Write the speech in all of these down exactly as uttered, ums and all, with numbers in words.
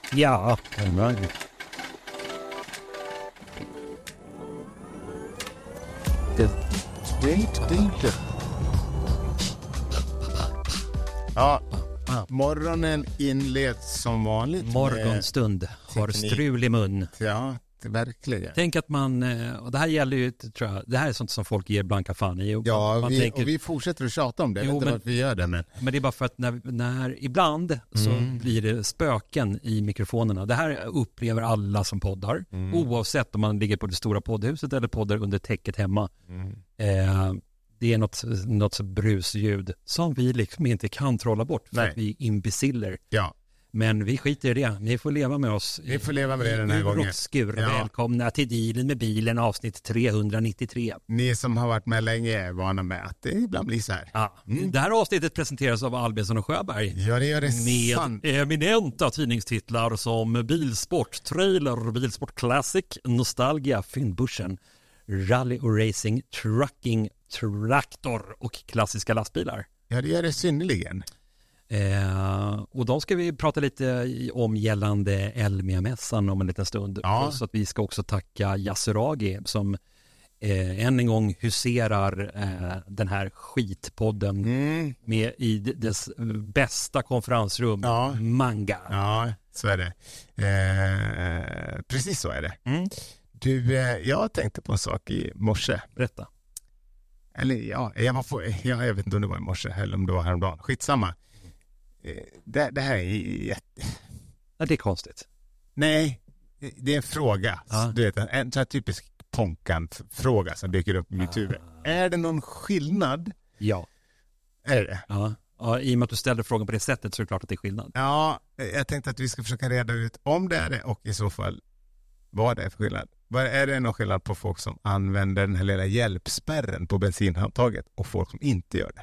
Ja. Det, det är inte, det är inte. Ja, morgonen inleds som vanligt. Morgonstund har strul i mun. Ja, det verkligen. Tänk att man, och det här gäller ju, tror jag, det här är sånt som folk ger blanka fan i. Och ja, man vi, tänker, och vi fortsätter att tjata om det. Jag jo, vet inte men, varför vi gör det. Men, men det är bara för att när, när ibland så Mm. blir det spöken i mikrofonerna. Det här upplever alla som poddar. Mm. Oavsett om man ligger på det stora poddhuset eller poddar under täcket hemma. Mm. Eh, det är något, något brusljud som vi liksom inte kan trolla bort för Nej. att vi är imbeciller. Ja, Men vi skiter i det. Ni får leva med oss. vi får leva med det den här gången. Råttskur. Ja. Välkomna till Dealen med bilen, avsnitt trehundranittiotre. Ni som har varit med länge är vana med att det ibland blir så här. Ja. Mm. Det här avsnittet presenteras av Albensson och Sjöberg. Ja, det gör det sant. Med eminenta tidningstitlar som Bilsport, Trailer, Bilsport Classic, Nostalgia, Fyndbörsen, Rally och Racing, Trucking, Traktor och klassiska lastbilar. Ja, det gör det synnerligen. Eh, och de ska vi prata lite om gällande Elmia-mässan om en liten stund. Ja. Så att vi ska också tacka Yasuragi som eh, än en gång huserar eh, den här skitpodden Mm. med i dess bästa konferensrum, Ja. Manga. Ja, så är det. Eh, precis så är det. Mm. Du, eh, jag tänkte på en sak i morse. Berätta. Eller ja, jag, var på, ja, jag vet inte om det var i morse eller om det var häromdagen. Skitsamma. Eh, det, det här är jätte... Ja, det är konstigt. Nej, det är en fråga. Ja. Du vet, en, en sån här typisk Ponkan-fråga som dyker upp i mitt huvud. Är det någon skillnad? Ja. Är det? Ja. Ja, i och med att du ställde frågan på det sättet så är det klart att det är skillnad. Ja, jag tänkte att vi ska försöka reda ut om det är det och i så fall vad det är för skillnad. Vad är det någon skillnad på folk som använder den här lilla hjälpspärren på bensinhandtaget och folk som inte gör det?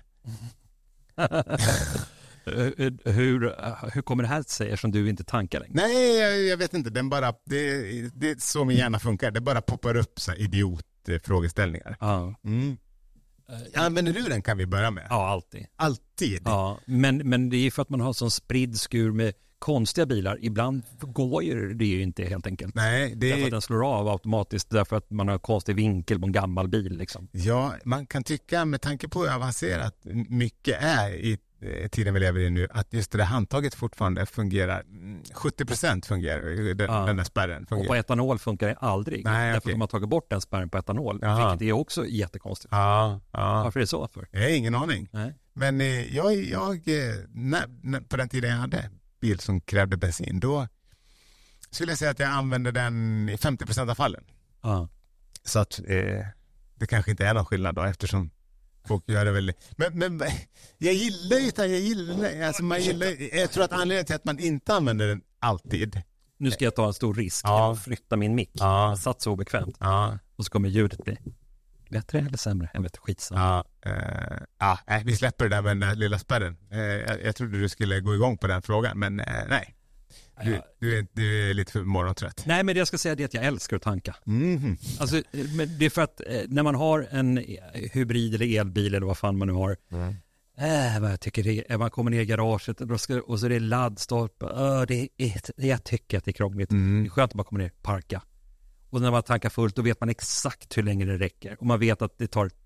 hur, hur kommer det här sig eftersom du inte tankar längre? Nej, jag, jag vet inte. Den bara, det, det är så min hjärna funkar. Det bara poppar upp så här idiotfrågeställningar. Ja. Mm. Använder du den kan vi börja med? Ja, alltid. Alltid? Ja, men, men det är för att man har sån spridd skur med konstiga bilar. Ibland går ju det ju inte helt enkelt. Nej, det Därför att är... den slår av automatiskt därför att man har konstig vinkel på en gammal bil liksom. Ja, man kan tycka med tanke på hur avancerat mycket är i tiden vi lever i nu, att just det där handtaget fortfarande fungerar, sjuttio procent fungerar, den, Ja. den där spärren fungerar. Och på etanol funkar det aldrig. Nej, därför okej. att man har tagit bort den spärren på etanol. Jaha. Vilket är också jättekonstigt. Ja, ja. Varför är det så för? Jag har ingen aning. Nej. Men eh, jag, jag eh, när, när, på den tiden jag hade bil som krävde bensin, då skulle jag säga att jag använde den i femtio procent av fallen. Ja. Så att eh, det kanske inte är någon skillnad då, eftersom folk gör det väl. Men, men jag gillar ju det, jag gillar det. Alltså man gillar, jag tror att anledningen till att man inte använder den alltid. Nu ska jag ta en stor risk. Ja. Jag flyttar min mick. Ja. Jag satt så obekvämt. Ja, Och så kommer ljudet bli bättre eller sämre. Jag vet, skitsamma. ja, eh, ja nej, vi släpper det där med den där lilla spärren. Eh, jag, jag trodde du skulle gå igång på den frågan, men eh, nej. Du, du, är, du är lite för morgontrött. Nej, men det jag ska säga är att jag älskar att tanka. Mhm. Alltså, men det är för att eh, när man har en hybrid eller elbil eller vad fan man nu har. Mm. Äh, vad jag tycker det är, man kommer ner i garaget och, ska, och så är det laddstolpe. Äh, det är, jag tycker att det är krångligt. Mm. Det är skönt att bara komma ner, parka. Och när man tankar fullt då vet man exakt hur länge det räcker. Och man vet att det tar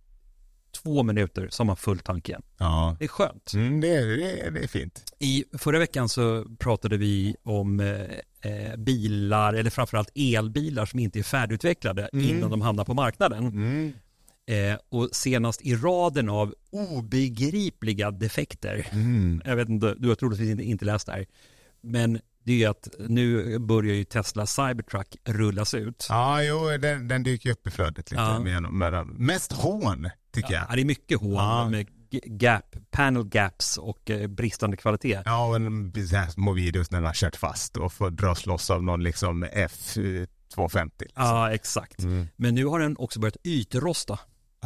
två minuter så har man full tank igen. Ja, Det är skönt. mm, det, är, det, är, det är fint. I förra veckan så pratade vi om eh, eh, bilar eller framförallt elbilar som inte är färdigutvecklade Mm. innan de hamnar på marknaden. Mm. Eh, och senast i raden av obegripliga defekter. Mm. Jag vet inte, du har troligtvis inte, inte läst det här. Men det är ju att nu börjar ju Tesla Cybertruck rullas ut. Ja, jo, den, den dyker upp i flödet lite. Ja. Med, med, mest hån, tycker Ja, jag. det är mycket hål Ja. med g- gap, panel gaps och eh, bristande kvalitet. Ja, och en så här små videos när den har kört fast och får dras loss av någon liksom F tvåhundrafemtio. Liksom. Ja, exakt. Mm. Men nu har den också börjat ytrosta.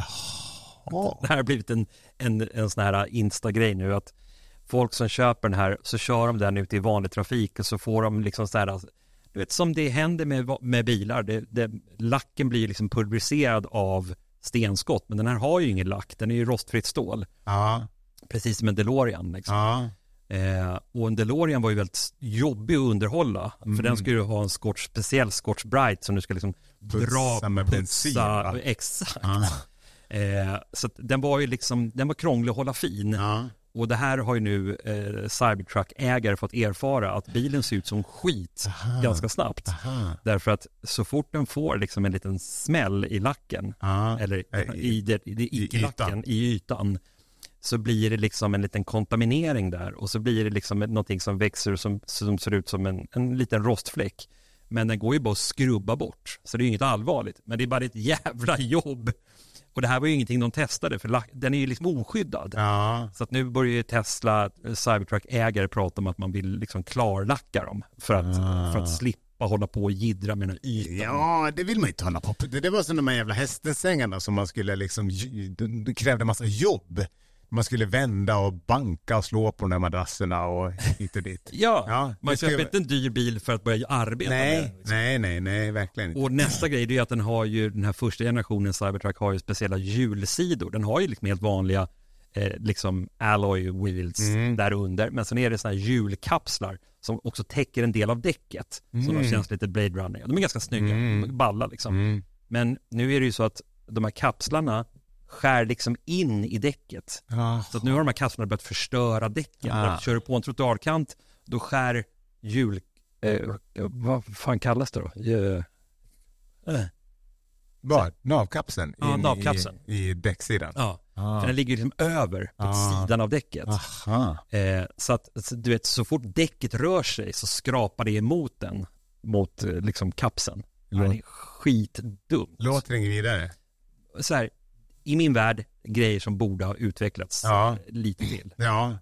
Oh. Det här har blivit en, en, en sån här Insta-grej nu att folk som köper den här så kör de den ute i vanlig trafik och så får de liksom så här, du vet som det händer med, med bilar, det, det, lacken blir liksom pulveriserad av stenskott, men den här har ju ingen lack, den är ju rostfritt stål, Ja, precis som en DeLorean liksom. ja. Eh, och en DeLorean var ju väldigt jobbig att underhålla. Mm. För den skulle ju ha en Scotch, speciell Scotch Brite som du ska liksom Putsa dra, med bensin, va? exakt. Ah. Eh, så att den var ju liksom, den var krånglig att hålla fin. Ja. Och det här har ju nu eh, Cybertruck-ägare fått erfara att bilen ser ut som skit Aha. ganska snabbt. Aha. Därför att så fort den får liksom en liten smäll i lacken, Ja. eller I- i, det, i, det, i icke-lacken, ytan. i ytan, så blir det liksom en liten kontaminering där. Och så blir det liksom någonting som växer som, som ser ut som en, en liten rostfläck. Men den går ju bara att skrubba bort. Så det är ju inget allvarligt. Men det är bara ett jävla jobb. Och det här var ju ingenting de testade, för lack, den är ju liksom oskyddad. Ja. Så att nu börjar ju Tesla, Cybertruck-ägare prata om att man vill liksom klarlacka dem för att, Ah. för att slippa hålla på och jiddra med den här ytan. Ja, det vill man inte hålla på. Det, det var som de här jävla hästensängarna som man skulle liksom, det krävde massa jobb. Man skulle vända och banka och slå på de här madrasserna och hit och dit. Ja, Ja, man det ska- köper inte en dyr bil för att börja arbeta med Nej, den. Liksom. nej, nej, nej, verkligen inte. Och nästa grej är ju att den har ju, den här första generationen Cybertruck har ju speciella hjulsidor. Den har ju liksom helt vanliga eh, liksom alloy wheels Mm. där under. Men sen är det såna här hjulkapslar som också täcker en del av däcket. Så Mm. de känns lite Blade Runner. De är ganska snygga, Mm. balla liksom. Mm. Men nu är det ju så att de här kapslarna skär liksom in i däcket. Ja. Så att nu har de här kapslarna börjat förstöra däcken. Ah. När du kör på en trottoarkant, då skär hjul... Eh, vad fan kallas det då? Eh, eh, Var? Navkapseln? Ja, In navkapseln. I, i däcksidan? ja, Ah. för den ligger liksom över på Ah. sidan av däcket. Aha. Eh, så att så, du vet, så fort däcket rör sig så skrapar det emot den, mot eh, liksom kapseln. Ja, Låt- det är skitdumt. Låter inget vidare. Så här, i min värld, grejer som borde ha utvecklats Ja. eh, lite till. Ja.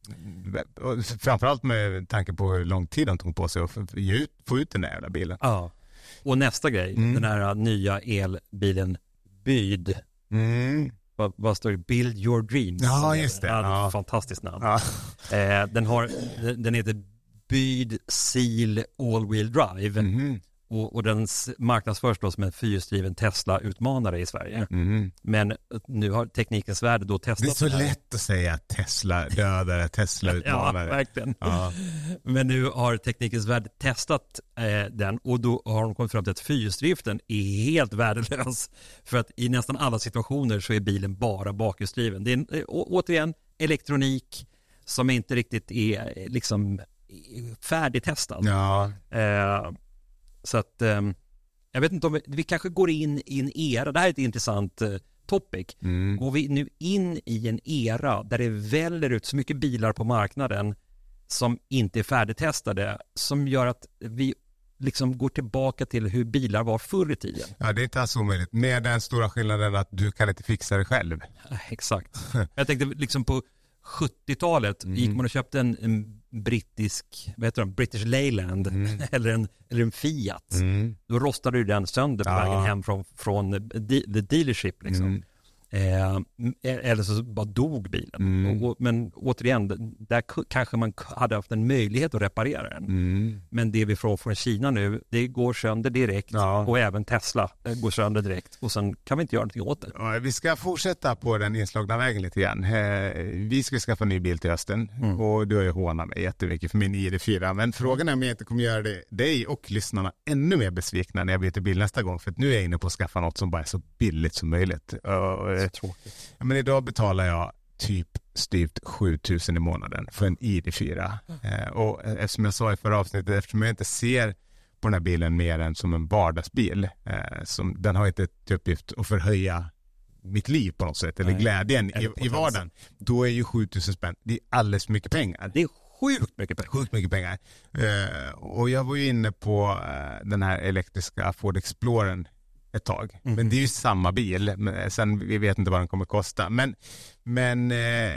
Och framförallt med tanke på hur lång tid de tog på sig att få ge ut, få ut den där jävla bilen. Ja. Och nästa grej, Mm. den här nya elbilen Byd. Mm. Vad, vad står det? Build your dreams. Ja, just det. Ja, det är Ja. ett fantastiskt namn. Ja. Eh, den, har, den heter Byd Seal All Wheel Drive. Mhm. Och, och den s- marknadsförs då som en fyrhjulsdriven Tesla-utmanare i Sverige. Mhm. Men nu har Teknikens Värld då testat Det är så det här. lätt att säga Tesla dödare, Tesla Ja, utmanare. verkligen. Ja. Men nu har Teknikens Värld testat eh, den och då har de kommit fram till att fyrhjulsdriften är helt värdelös. För att i nästan alla situationer så är bilen bara bakhjulsdriven. Det är en, eh, å, återigen elektronik som inte riktigt är eh, liksom eh, färdigtestad. Ja. Eh, så att eh, jag vet inte om vi, vi kanske går in i en era, det här är ett intressant eh, topic. Mm. Går vi nu in i en era där det väller ut så mycket bilar på marknaden som inte är färdigtestade, som gör att vi liksom går tillbaka till hur bilar var förr i tiden. Ja, det är inte alls omöjligt. Med den stora skillnaden att du kan inte fixa det själv. Eh, Exakt. Jag tänkte liksom på sjuttiotalet Mm. gick man och köpte en, en brittisk, vad heter de, British Leyland Mm. eller, en, eller en Fiat. Mm. Då rostade ju den sönder på Ja. vägen hem från, från the, the dealership liksom. Mm. Eh, eller så bara dog bilen. Mm. Och, och, men återigen, där k- kanske man k- hade haft en möjlighet att reparera den. Mm. Men det vi får från Kina nu, det går sönder direkt. Ja. Och även Tesla eh, går sönder direkt. Och sen kan vi inte göra någonting åt det. Ja, vi ska fortsätta på den inslagna vägen lite grann. Eh, vi ska skaffa en ny bil till hösten Mm. och du har ju hånat mig jättemycket för min I D fyra. Men frågan är om jag inte kommer göra det, dig och lyssnarna ännu mer besvikna när jag byter bil nästa gång. För att nu är jag inne på att skaffa något som bara är så billigt som möjligt. Och, eh, Så tråkigt. ja, men idag betalar jag typ styvt sju tusen i månaden för en I D fyra. Eh, och eftersom jag sa i förra avsnittet, eftersom jag inte ser på den här bilen mer än som en vardagsbil, eh, som, den har inte till uppgift att förhöja mitt liv på något sätt, eller Nej. glädjen Eller i, på i ett vardagen, då är ju sju tusen spänn, det är alldeles för mycket pengar. Det är sjukt mycket pengar. Sjukt mycket pengar. Eh, och jag var ju inne på eh, den här elektriska Ford Explorern ett tag. Mhm. Men det är ju samma bil. Men sen vi vet inte vad den kommer kosta. Men, men eh,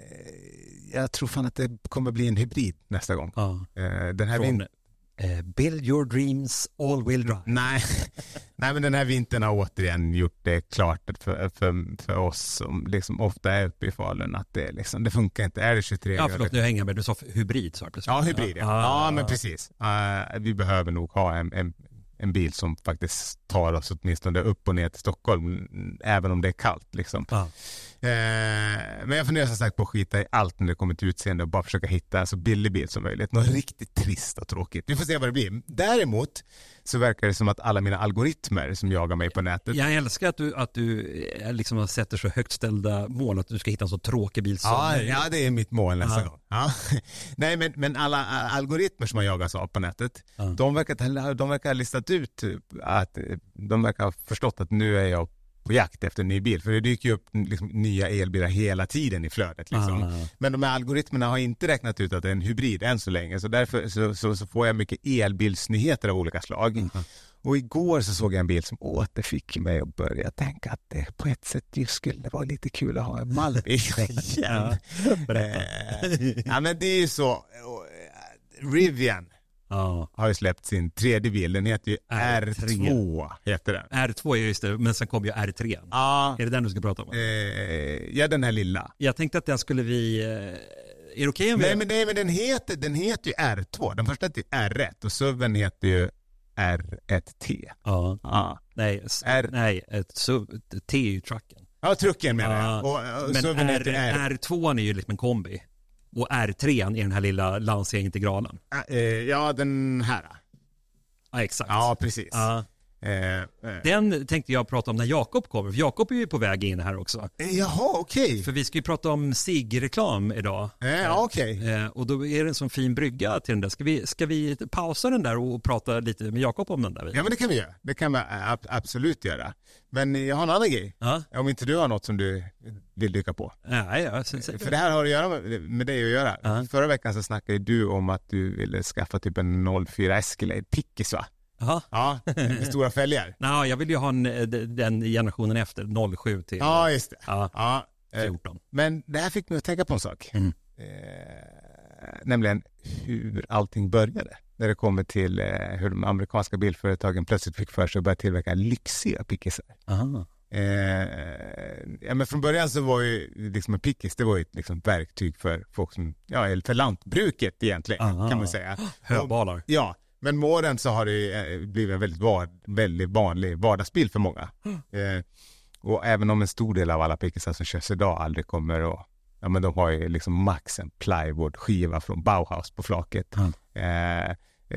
jag tror fan att det kommer bli en hybrid nästa gång. Ja. Eh, den här Från vin- eh, Build your dreams all wheel drive. Nej. Nej, men den här vintern har återigen gjort det klart för, för, för oss som liksom ofta är uppe i Falun att det, liksom, det funkar inte. Är det tjugotre Ja, förlåt, nu hänger jag med. Du sa hybrid, sa jag plötsligt. Ja, hybrid. Ja, Ja, ja men precis. Uh, vi behöver nog ha en, en, en bil som faktiskt tar oss åtminstone upp och ner till Stockholm, även om det är kallt. Liksom. Ja. men jag funderar som sagt på att skita i allt när det kommer till utseende och bara försöka hitta så billig bil som möjligt. Något riktigt trist och tråkigt. Vi får se vad det blir. Däremot så verkar det som att alla mina algoritmer som jagar mig på nätet. Jag älskar att du, att du liksom sätter så högt ställda mål att du ska hitta en så tråkig bil som ja, möjligt. ja, det är mitt mål nästa ja. gång. Ja. Nej, men, men alla algoritmer som man jagas av på nätet, ja. de, verkar, de verkar ha listat ut att de verkar ha förstått att nu är jag på jakt efter en ny bil. För det dyker ju upp liksom nya elbilar hela tiden i flödet. Liksom. Ah. Men de här algoritmerna har inte räknat ut att det är en hybrid än så länge. Så därför så, så, så får jag mycket elbilsnyheter av olika slag. Mm. Och igår så såg jag en bil som återfick mig att börja tänka att det på ett sätt ju skulle vara lite kul att ha en Malbik. ja, ja, men det är ju så. Rivian. Ja. Har ju släppt sin tredje bil. Den heter ju R två. Heter den. R två är just det, men sen kom ju R tre. Ja. Är det den du ska prata om? Eh, ja, den här lilla. Jag tänkte att den skulle vi... Är det okej om vi... Nej, men, nej, men den heter, den heter ju R två. Den första heter R ett och S U V:en heter ju R ett T. Ja. ja. Nej, R... nej ett S U V, T är ju trucken. Ja, trucken menar ja. jag. Och, och men S U V:en R, heter R. R två är ju liksom en kombi. Och R tre är den här lilla Lancia-integralen. Ja, den här. Ja, exakt. Ja, precis. Ja. Eh, eh. Den tänkte jag prata om när Jakob kommer. För Jakob är ju på väg in här också. Jaha, okej. Okay. För vi ska ju prata om cigg-reklam idag. Ja, okej. Okay. Och då är det en sån fin brygga till den där. Ska vi, ska vi pausa den där och prata lite med Jakob om den där? Ja, men det kan vi göra. Det kan vi absolut göra. Men jag har en annan grej. Ja. Om inte du har något som du vill dyka på. Nej, ja, sen, sen. För det här har att göra med, med dig att göra. Ja. Förra veckan så snackade du om att du ville skaffa typ en noll fyra Escalade Pickis, va? Aha. Ja, med stora fälgar. Nej, jag vill ju ha en, den generationen efter, noll sju till ja, just det. Ja, ja, fjorton. Men det här fick mig att tänka på en sak. Mm. Eh, nämligen hur allting började. När det kommer till eh, hur de amerikanska bilföretagen plötsligt fick för sig att börja tillverka lyxiga pickisar. Aha. Eh, ja, men från början så var ju liksom en pickis, det var ju ett liksom verktyg för folk som, ja, eller för lantbruket egentligen. Aha. Kan man säga. Höbalar. Ja. Men med åren så har det blivit en väldigt, var, väldigt vanlig vardagsbil för många. Mm. Eh, och även om en stor del av alla pickisar som körs idag aldrig kommer att, ja men de har ju liksom max en plywood-skiva från Bauhaus på flaket. Mm. Eh,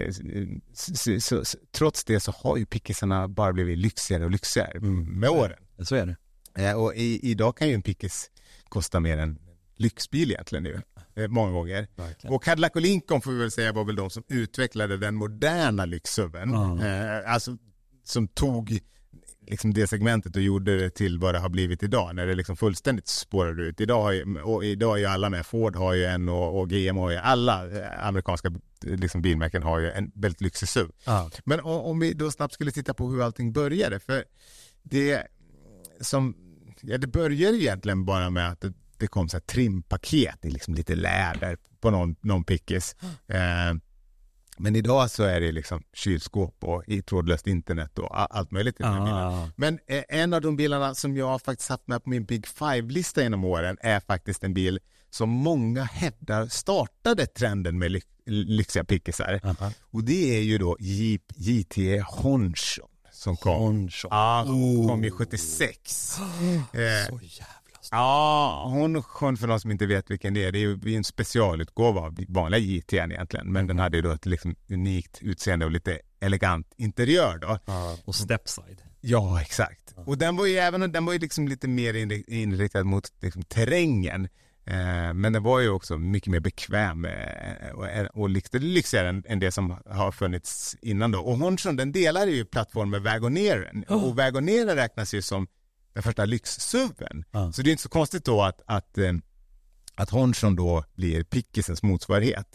så, så, så, trots det så har ju pickisarna bara blivit lyxigare och lyxigare mm. med åren. Så är det. Eh, och i, idag kan ju en pickis kosta mer än lyxbil egentligen nu. Många gånger. Verkligen. Och Cadillac och Lincoln får vi väl säga var väl de som utvecklade den moderna lyxsuven. Mm. Eh, alltså som tog liksom det segmentet och gjorde det till vad det har blivit idag. När det liksom fullständigt spårade ut. Idag har ju, och idag är ju alla med. Ford har ju en och, och G M har ju alla amerikanska liksom bilmärken har ju en väldigt lyxig S U V. Mm. Men om, om vi då snabbt skulle titta på hur allting började. För det som, ja det började egentligen bara med att det det kom så här trimpaket i liksom lite läder på någon, någon pickis. Eh, men idag så är det liksom kylskåp och i trådlöst internet och allt möjligt. Ah. Men eh, en av de bilarna som jag faktiskt haft med på min Big Five-lista genom åren är faktiskt en bil som många hävdar startade trenden med ly- lyxiga pickisar. Uh-huh. Och det är ju då Jeep G T E Honcho som kom. Honcho. Ja, oh. kom ju sjuttiosex. eh, så jävla. Ja, hon sjön för de som inte vet vilken det är. Det är ju en specialutgåva av vanliga G T egentligen. Men mm. den hade ju då ett liksom unikt utseende och lite elegant interiör då. Ja, och stepside. Ja, exakt. Ja. Och den var ju även den var ju liksom lite mer inriktad mot liksom terrängen. Eh, men den var ju också mycket mer bekväm eh, och, och lite lyxigare än, än det som har funnits innan då. Och Honchon, den delar ju plattform med Wagoneren. Oh. Och Wagoneren räknas ju som den första lyxsuven. Ah. Så det är inte så konstigt då att, att, att Honchon då blir pickisens motsvarighet.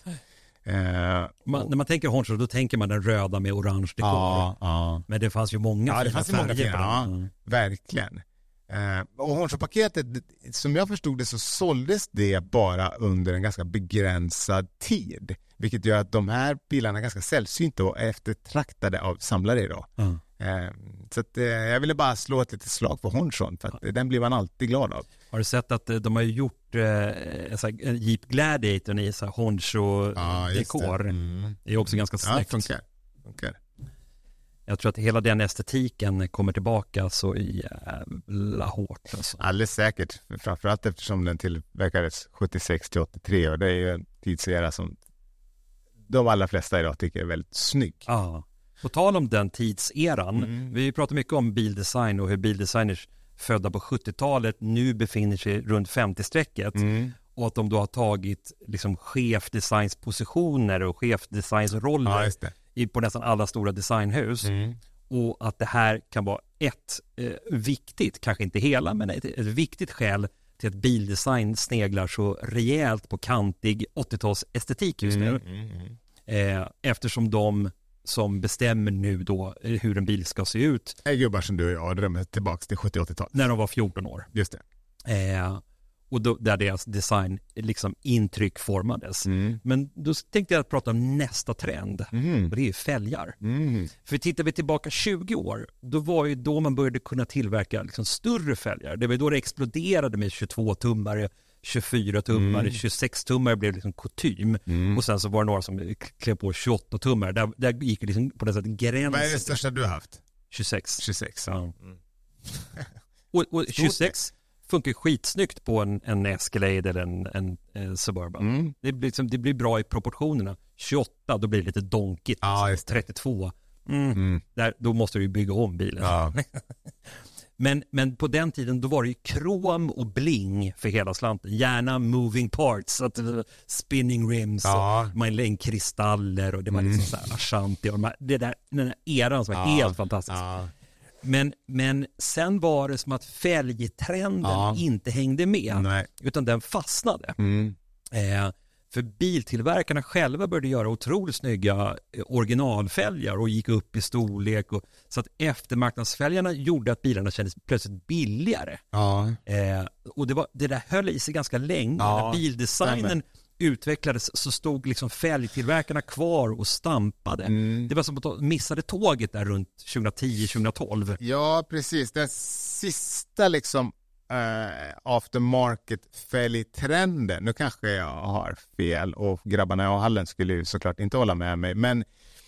Eh, man, när man tänker Honchon då tänker man den röda med orange dekor. Ah, ah. Men det fanns ju många ja, det fanns färger. Många fina, ja, mm. Verkligen. Eh, och Honchon-paketet, som jag förstod det så såldes det bara under en ganska begränsad tid. Vilket gör att de här bilarna är ganska sällsynta och eftertraktade av samlare idag. Mm. Eh, så att, eh, jag ville bara slå ett litet slag för Honchon för att ja. Den blir man alltid glad av. Har du sett att de har gjort eh, en Jeep Gladiator i så här Honcho-dekor? Ja, det. Mm. det är också ganska snyggt. Ja, funkar. funkar. Jag tror att hela den estetiken kommer tillbaka så jävla hårt. Alltså. Alldeles säkert. Framförallt eftersom den tillverkades sjuttiosex till åttiotre och det är ju en tidsera som de allra flesta idag tycker är väldigt snygg. Ja. På tal om den tidseran, Mm. vi pratar mycket om bildesign och hur bildesigners födda på sjuttiotalet nu befinner sig runt femtio-strecket. Mm. Och att de då har tagit liksom chefdesignspositioner och chefdesignsroller Ja, just det. i, på nästan alla stora designhus. Mm. Och att det här kan vara ett eh, viktigt, kanske inte hela, men ett, ett viktigt skäl till att bildesign sneglar så rejält på kantig åttio-tals estetik just nu. Mm. Mm. Mm. Eh, eftersom de som bestämmer nu då eh, hur en bil ska se ut Det är gubbar som du och jag drömmer tillbaka till sjuttio-åttiotalet. när de var fjorton år. Just det. Eh, och då, där deras design liksom intryck formades. Mm. Men då tänkte jag prata om nästa trend. Mm. Och det är ju fälgar. Mm. För tittar vi tillbaka tjugo år, då var ju då man började kunna tillverka liksom större fälgar. Det var då det exploderade med tjugotvå-tummare, tjugofyra-tummare, Mm. tjugosex-tummare blev liksom kutym. Mm. Och sen så var det några som klev på tjugoåtta-tummare. Där, där gick det liksom på det sättet gränsen. Vad är det största du har haft? tjugosex. tjugosex. Ja. Mm. Och, och tjugosex funkar skitsnyggt på en, en Escalade eller en, en, en Suburban. Mm. Det, blir liksom, det blir bra i proportionerna. tjugoåtta, då blir det lite donkigt. Ja, just det. trettiotvå, mm, Mm. där, då måste du ju bygga om bilen. Ja. men, men på den tiden då var det ju krom och bling för hela slanten. Gärna moving parts, att, uh, spinning rims, Ja. och man lägger kristaller och det var liksom Mm. så här Ashanti och de här, det där, den här eran som var Ja. helt fantastisk. Ja. Men, men sen var det som att fälgtrenden Ja. inte hängde med, Nej. utan den fastnade. Mm. Eh, för biltillverkarna själva började göra otroligt snygga eh, originalfälgar och gick upp i storlek. Och, så att eftermarknadsfälgarna gjorde att bilarna kändes plötsligt billigare. Ja. Eh, och det, var, det där höll i sig ganska länge. Ja, När bildesignen stämmer. utvecklades så stod liksom fälgtillverkarna kvar och stampade. Mm. Det var som att de missade tåget där runt tjugohundratio tjugohundratolv. Ja, precis. Den sista liksom uh, aftermarket-fälgtrenden, nu kanske jag har fel och grabbarna i A-hallen skulle ju såklart inte hålla med mig, men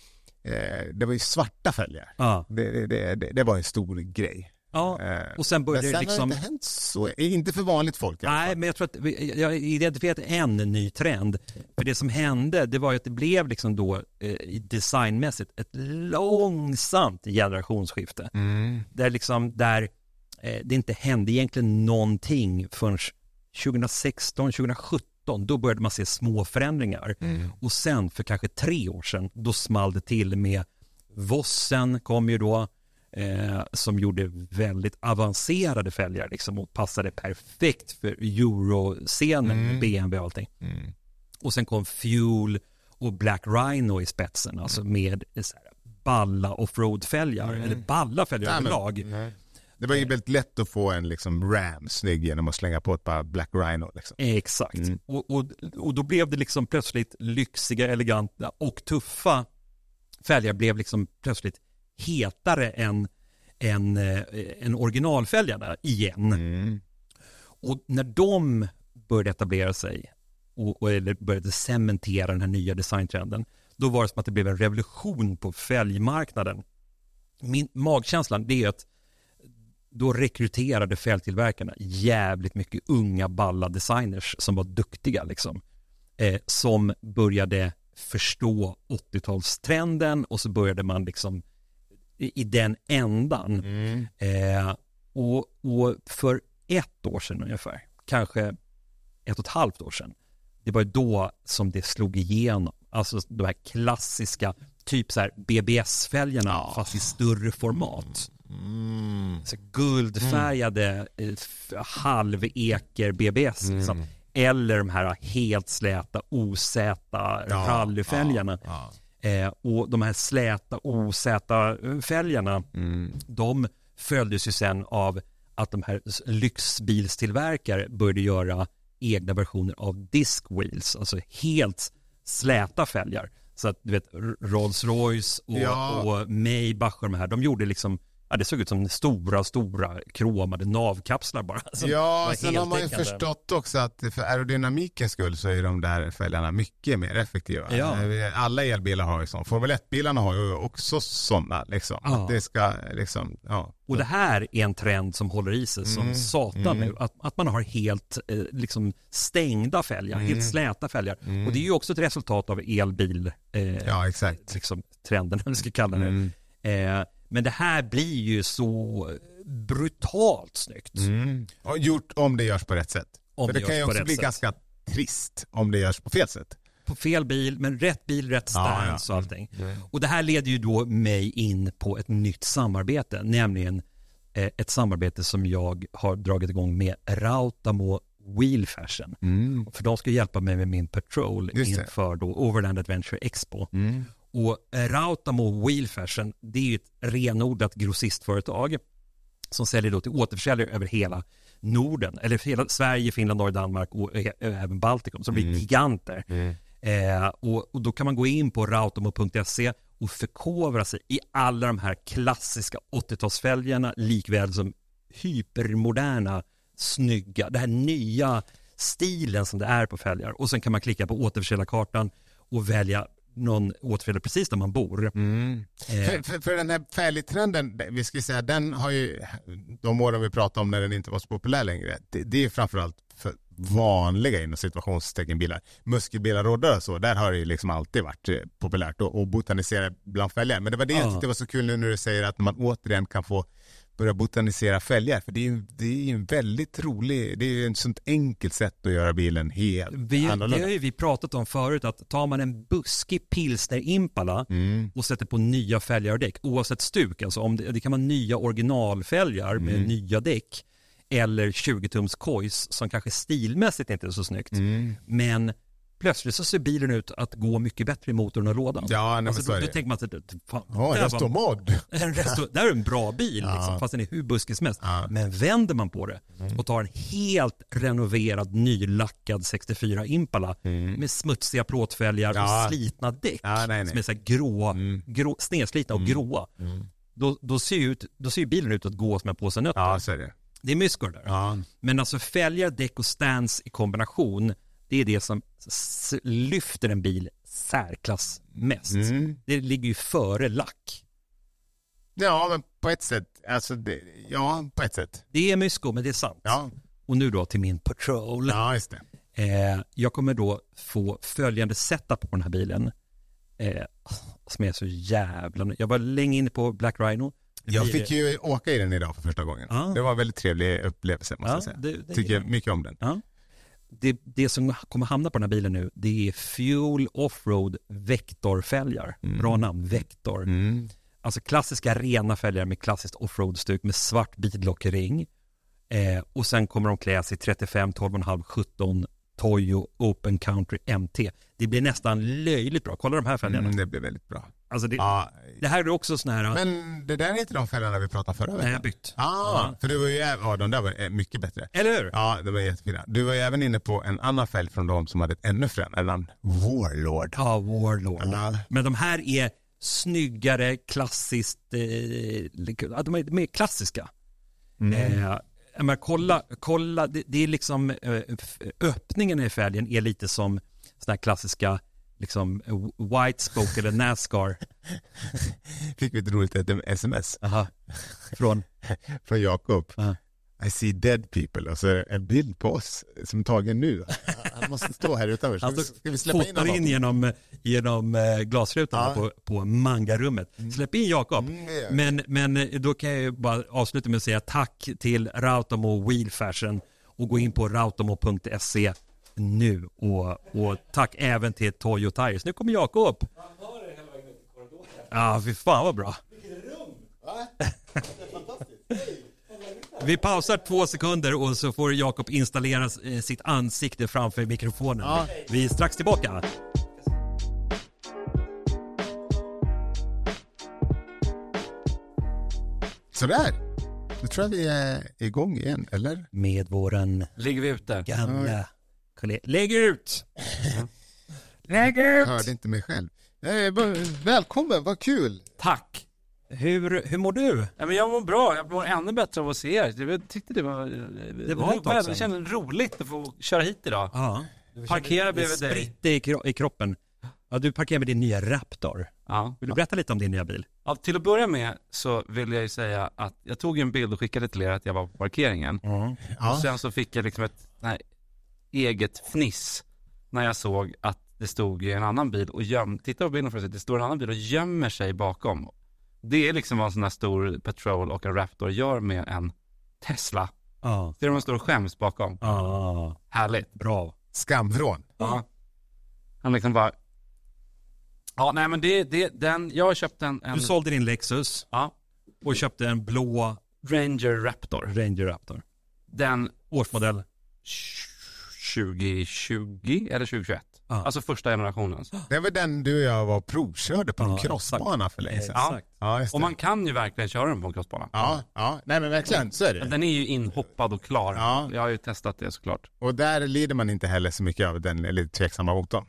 uh, det var ju svarta fälgar. Ja. Det, det, det, det var en stor grej. Ja, Uh, och sen började men sen det liksom... har det inte hänt så, inte för vanligt folk i alla Nej, fall. men jag tror att vi, jag identifierat en ny trend. För det som hände, det var ju att det blev liksom då eh, designmässigt ett långsamt generationsskifte. Mm. Där liksom, där eh, det inte hände egentligen någonting förrän tjugohundrasexton tjugohundrasjutton, då började man se små förändringar. Mm. Och sen för kanske tre år sedan, då small det till med Vossen kom ju då, Eh, som gjorde väldigt avancerade fälgar liksom, och passade perfekt för euroscenen Mm. med B M W och allting. Mm. Och sen kom Fuel och Black Rhino i spetsen, alltså med så här, balla offroad-fälgar, Mm. eller balla fälgar Nej, men- överlag. nej. Det var ju väldigt lätt att få en liksom Ram snygg genom att slänga på ett par Black Rhino liksom. Exakt. Mm. Och, och, och då blev det liksom plötsligt lyxiga, eleganta och tuffa fälgar blev liksom plötsligt hetare än, än, eh, än originalfälgarna igen. Mm. Och när de började etablera sig och, och eller började cementera den här nya designtrenden, då var det som att det blev en revolution på fälgmarknaden. Min magkänslan, det är att då rekryterade fälgtillverkarna jävligt mycket unga balla designers som var duktiga liksom, eh, som började förstå åttio-talstrenden, och så började man liksom i, i den ändan. Mm. Eh, och, och för ett år sedan ungefär, kanske ett och ett halvt år sedan, det var då som det slog igenom. Alltså de här klassiska, typ så här B B S-fälgarna, Ja. fast i större format. Mm. Så guldfärgade eh, f- halveker B B S. Mm. Liksom. Eller de här helt släta, osäta Ja, rallyfälgarna. ja, Eh, och de här släta, osäta eh, fälgarna, Mm. de följdes ju sen av att de här lyxbilstillverkare började göra egna versioner av disc wheels, alltså helt släta fälgar. Så att du vet, Rolls-Royce och, Ja. och Maybach och de här, de gjorde liksom Ja, det såg ut som stora, stora kromade navkapslar bara. Ja, sen har man ju förstått också att för aerodynamikens skull så är de där fälgarna mycket mer effektiva. Ja. Alla elbilar har ju sånt. Formel ett-bilarna har ju också sådana. Liksom. Ja. Att det ska, liksom, ja. Och det här är en trend som håller i sig som Mm. satan Mm. nu. Att, att man har helt eh, liksom stängda fälgar, Mm. helt släta fälgar. Mm. Och det är ju också ett resultat av elbil eh, Ja, exakt. liksom, trenden, om vi ska kalla det. Mm. Eh, men det här blir ju så brutalt snyggt. Mm. Och gjort om det görs på rätt sätt. Om För det det, kan görs ju på också rätt bli sätt. ganska trist om det görs på fel sätt. På fel bil, men rätt bil, rätt Ja, stance ja. och allting. Mm. Och det här leder ju då mig in på ett nytt samarbete, nämligen eh, ett samarbete som jag har dragit igång med Rautamo Wheel Fashion. Mm. För de ska hjälpa mig med min patrol Just det. inför då Overland Adventure Expo. Mm. Och Rautamo Wheel Fashion, det är ju ett renodlat grossistföretag som säljer då till återförsäljare över hela Norden, eller hela Sverige, Finland, Norge, Danmark och ä- även Baltikum, som blir Mm. giganter. Mm. Eh, och, och då kan man gå in på rautamo punkt se och förkovra sig i alla de här klassiska åttiotalsfälgarna, likväl som hypermoderna, snygga, det här nya stilen som det är på fälgar. Och sen kan man klicka på återförsäljarkartan och välja någon återförsäljare precis där man bor. Mm. Eh. För, för, för den här färgtrenden, vi ska säga, den har ju, de åren vi pratade om när den inte var så populär längre, det, det är framförallt för vanliga inom situationsteckenbilar. Muskelbilar, roddar och så, där har det ju liksom alltid varit populärt att botanisera bland fälgar. Men det var det Ja. jag tyckte var så kul nu när du säger att man återigen kan få börja botanisera fälgar. För det är ju det är ju en väldigt rolig, det är ju ett sånt enkelt sätt att göra bilen helt Vi, det annorlunda. har ju vi pratat om förut, att tar man en buskig pilsner Impala Mm. och sätter på nya fälgar och däck, oavsett stuk, alltså om det, det kan vara nya originalfälgar med Mm. nya däck eller tjugo tums kojs som kanske stilmässigt inte är så snyggt, Mm. men plötsligt så ser bilen ut att gå mycket bättre i motorn och lådan. Ja, nej, men alltså, så då, är då det. tänker man att fan, Ja, där, det står var, mod. en resto, där är en bra bil, Ja. liksom, fast den är hur buskig som helst. Ja. Men vänder man på det och tar en helt renoverad, nylackad sextiofyra Impala Mm. med smutsiga plåtfälgar Ja. och slitna däck Ja, nej, nej. som är så här grå, Mm. grå, snedslitna och Mm. gråa. Mm. Då, då, ser ju ut, då ser ju bilen ut att gå som en påse nötter. Ja, så är det. Det är myskor där. Ja. Men alltså fälgar, däck och stance i kombination, det är det som s- lyfter en bil särklass mest. Mm. Det ligger ju före lack. Ja, men på ett sätt. Alltså det, ja, på ett sätt. Det är mysko, men det är sant. Ja, Och nu då till min patrol. ja just det. Eh, jag kommer då få följande setup på den här bilen. Eh, som är så jävla... Jag var länge inne på Black Rhino. Jag Blir fick det- ju åka i den idag för första gången. Ja. Det var en väldigt trevlig upplevelse måste Ja, jag säga. det- det Tycker gillar jag. mycket om den. Ja. Det, det som kommer hamna på den här bilen nu, det är Fuel Offroad Vector-fälgar. Mm. Bra namn, Vector. Mm. Alltså klassiska rena fälgar med klassiskt offroad-stuk med svart billockring. Eh, och sen kommer de kläs i trettiofem, tolv komma fem, sjutton Toyo Open Country M T. Det blir nästan löjligt bra. Kolla de här fälgarna. Mm, det blev väldigt bra. Alltså det, Ja, det här är också sån här... men det där är inte de fälgarna vi pratade förra Nej, veckan. jag har bytt. Ah, Ja. för du var ju, ja, de där var mycket bättre. Eller hur? Ja, de var jättefina. Du var ju även inne på en annan fälg från dem som hade ett ännu fränare namn. Warlord. Ja, Warlord. Ja. Men de här är snyggare, klassiskt... Eh, ja, de är mer klassiska. Mm. Eh, men kolla, kolla det, det är liksom eh, f- öppningen i fälgen är lite som såna här klassiska liksom eh, White Spoke eller NASCAR. Fick vi ett roligt sms Aha. Från från Jakob. Aha. I see dead people. Och så är det en bild på oss som tagen nu. Han måste stå här utanför. Ska, alltså, vi, ska vi släppa in fotar honom? in genom, genom eh, glasrutan Ja. på, på mangarummet. Släpp in Jakob. Mm, det gör vi. men, men eh, då kan jag ju bara avsluta med att säga tack till Rautamo Wheel Fashion och gå in på rautamo punkt se nu och, och tack även till Toyo Tires. Nu kommer Jakob. Ja, fy fan vad bra. Vi pausar två sekunder och så får Jakob installera eh, sitt ansikte framför mikrofonen. Ja. Vi är strax tillbaka. Sådär. Då tror jag vi är igång igen, eller? Med våran Ligger vi ute? gamla kollega. Lägg ut! Lägg ut! Jag hörde inte mig själv. Eh, b- välkommen, vad kul. Tack. Hur, hur mår du? Ja, men jag mår bra, jag mår ännu bättre av att se er. Jag tyckte det var, det var ett tag sedan. Det kändes roligt att få köra hit idag. Ja. Parkera bredvid dig. Spritt i, kro- i kroppen. Ja, du parkerar med din nya Raptor. Ja. Vill du berätta lite om din nya bil? Ja, till att börja med så vill jag ju säga att jag tog en bild och skickade till er att jag var på parkeringen. Mm. Ja. Och sen så fick jag liksom ett nej, eget fniss när jag såg att det stod i en annan bil och göm, titta på bilden för att se, det står en annan bil och gömmer sig bakom. Det är liksom vad en sån här stor Patrol och en Raptor gör med en Tesla. Ja. Ser de står och skäms bakom. Ja. Härligt. Bra. Skamvrån. Ja. Han liksom bara... Ja, nej men det, det den... Jag har köpt en... en... Du sålde din Lexus. Ja. Och köpte en blå Ranger Raptor. Ranger Raptor. Den... Årsmodell. tjugo tjugo eller tjugo tjugoett. Ja. Alltså första generationen. Det var den du och jag var och provkörde på en Ja, crossbana för länge sedan. Ja. Exakt. Ja, just det. Och man kan ju verkligen köra den på en crossbana. Ja, ja, nej men verkligen, så är det. Den är ju inhoppad och klar. Ja. Jag har ju testat det såklart. Och där lider man inte heller så mycket av den lite tveksamma motorn.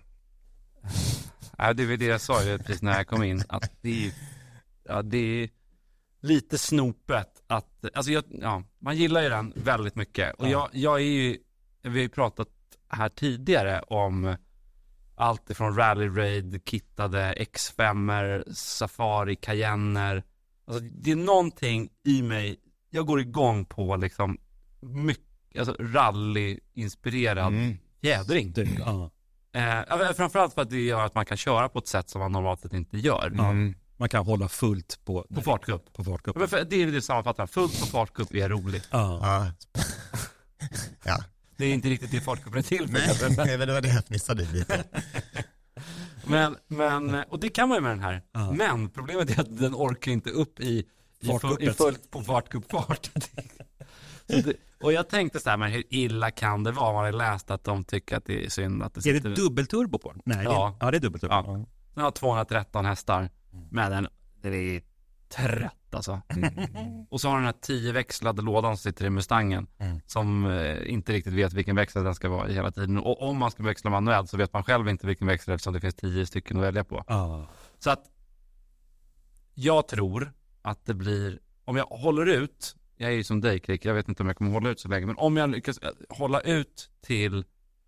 Ja, det var det jag sa ju precis när jag kom in. Att det är, ja, det är lite snopet. Att, alltså jag, ja, man gillar ju den väldigt mycket. Och jag, jag är ju, vi har ju pratat här tidigare om allt ifrån Rally Raid, kittade X fem-er, Safari, Cayenner. Alltså det är någonting i mig, jag går igång på liksom mycket, alltså rally-inspirerad Mm. jädring. Du, ja. Eh, framförallt för att det gör att man kan köra på ett sätt som man normalt sett inte gör. Mm. Man kan hålla fullt på, På fartcup. på fartcup. Men för, det är det sammanfattar. Fullt på fartcup är roligt. Ja. Ja. Ja. Det är inte riktigt det fartcup är till för. Nej, men det var det jag fnissade lite. Men, men, och det kan man ju med den här. Ja. Men problemet är att den orkar inte upp i, i, full, i Fartcuppet. fullt på fartcup-fart. Så det, och jag tänkte så här, men hur illa kan det vara? Man har läst att de tycker att det är synd att det Är sitter... det dubbelturbo på den? Nej, Ja. det är, ja, det är dubbelturbo. Ja. Ja. Den har tvåhundratretton hästar. Men den, den är trött alltså. Och så har den här tio växlade lådan som sitter i Mustangen. Mm. Som eh, inte riktigt vet vilken växel den ska vara i hela tiden. Och om man ska växla manuellt så vet man själv inte vilken växel eftersom det finns tio stycken att välja på. Ja. Så att jag tror att det blir, om jag håller ut, jag är ju som dig Krik, jag vet inte om jag kommer hålla ut så länge, men om jag lyckas hålla ut till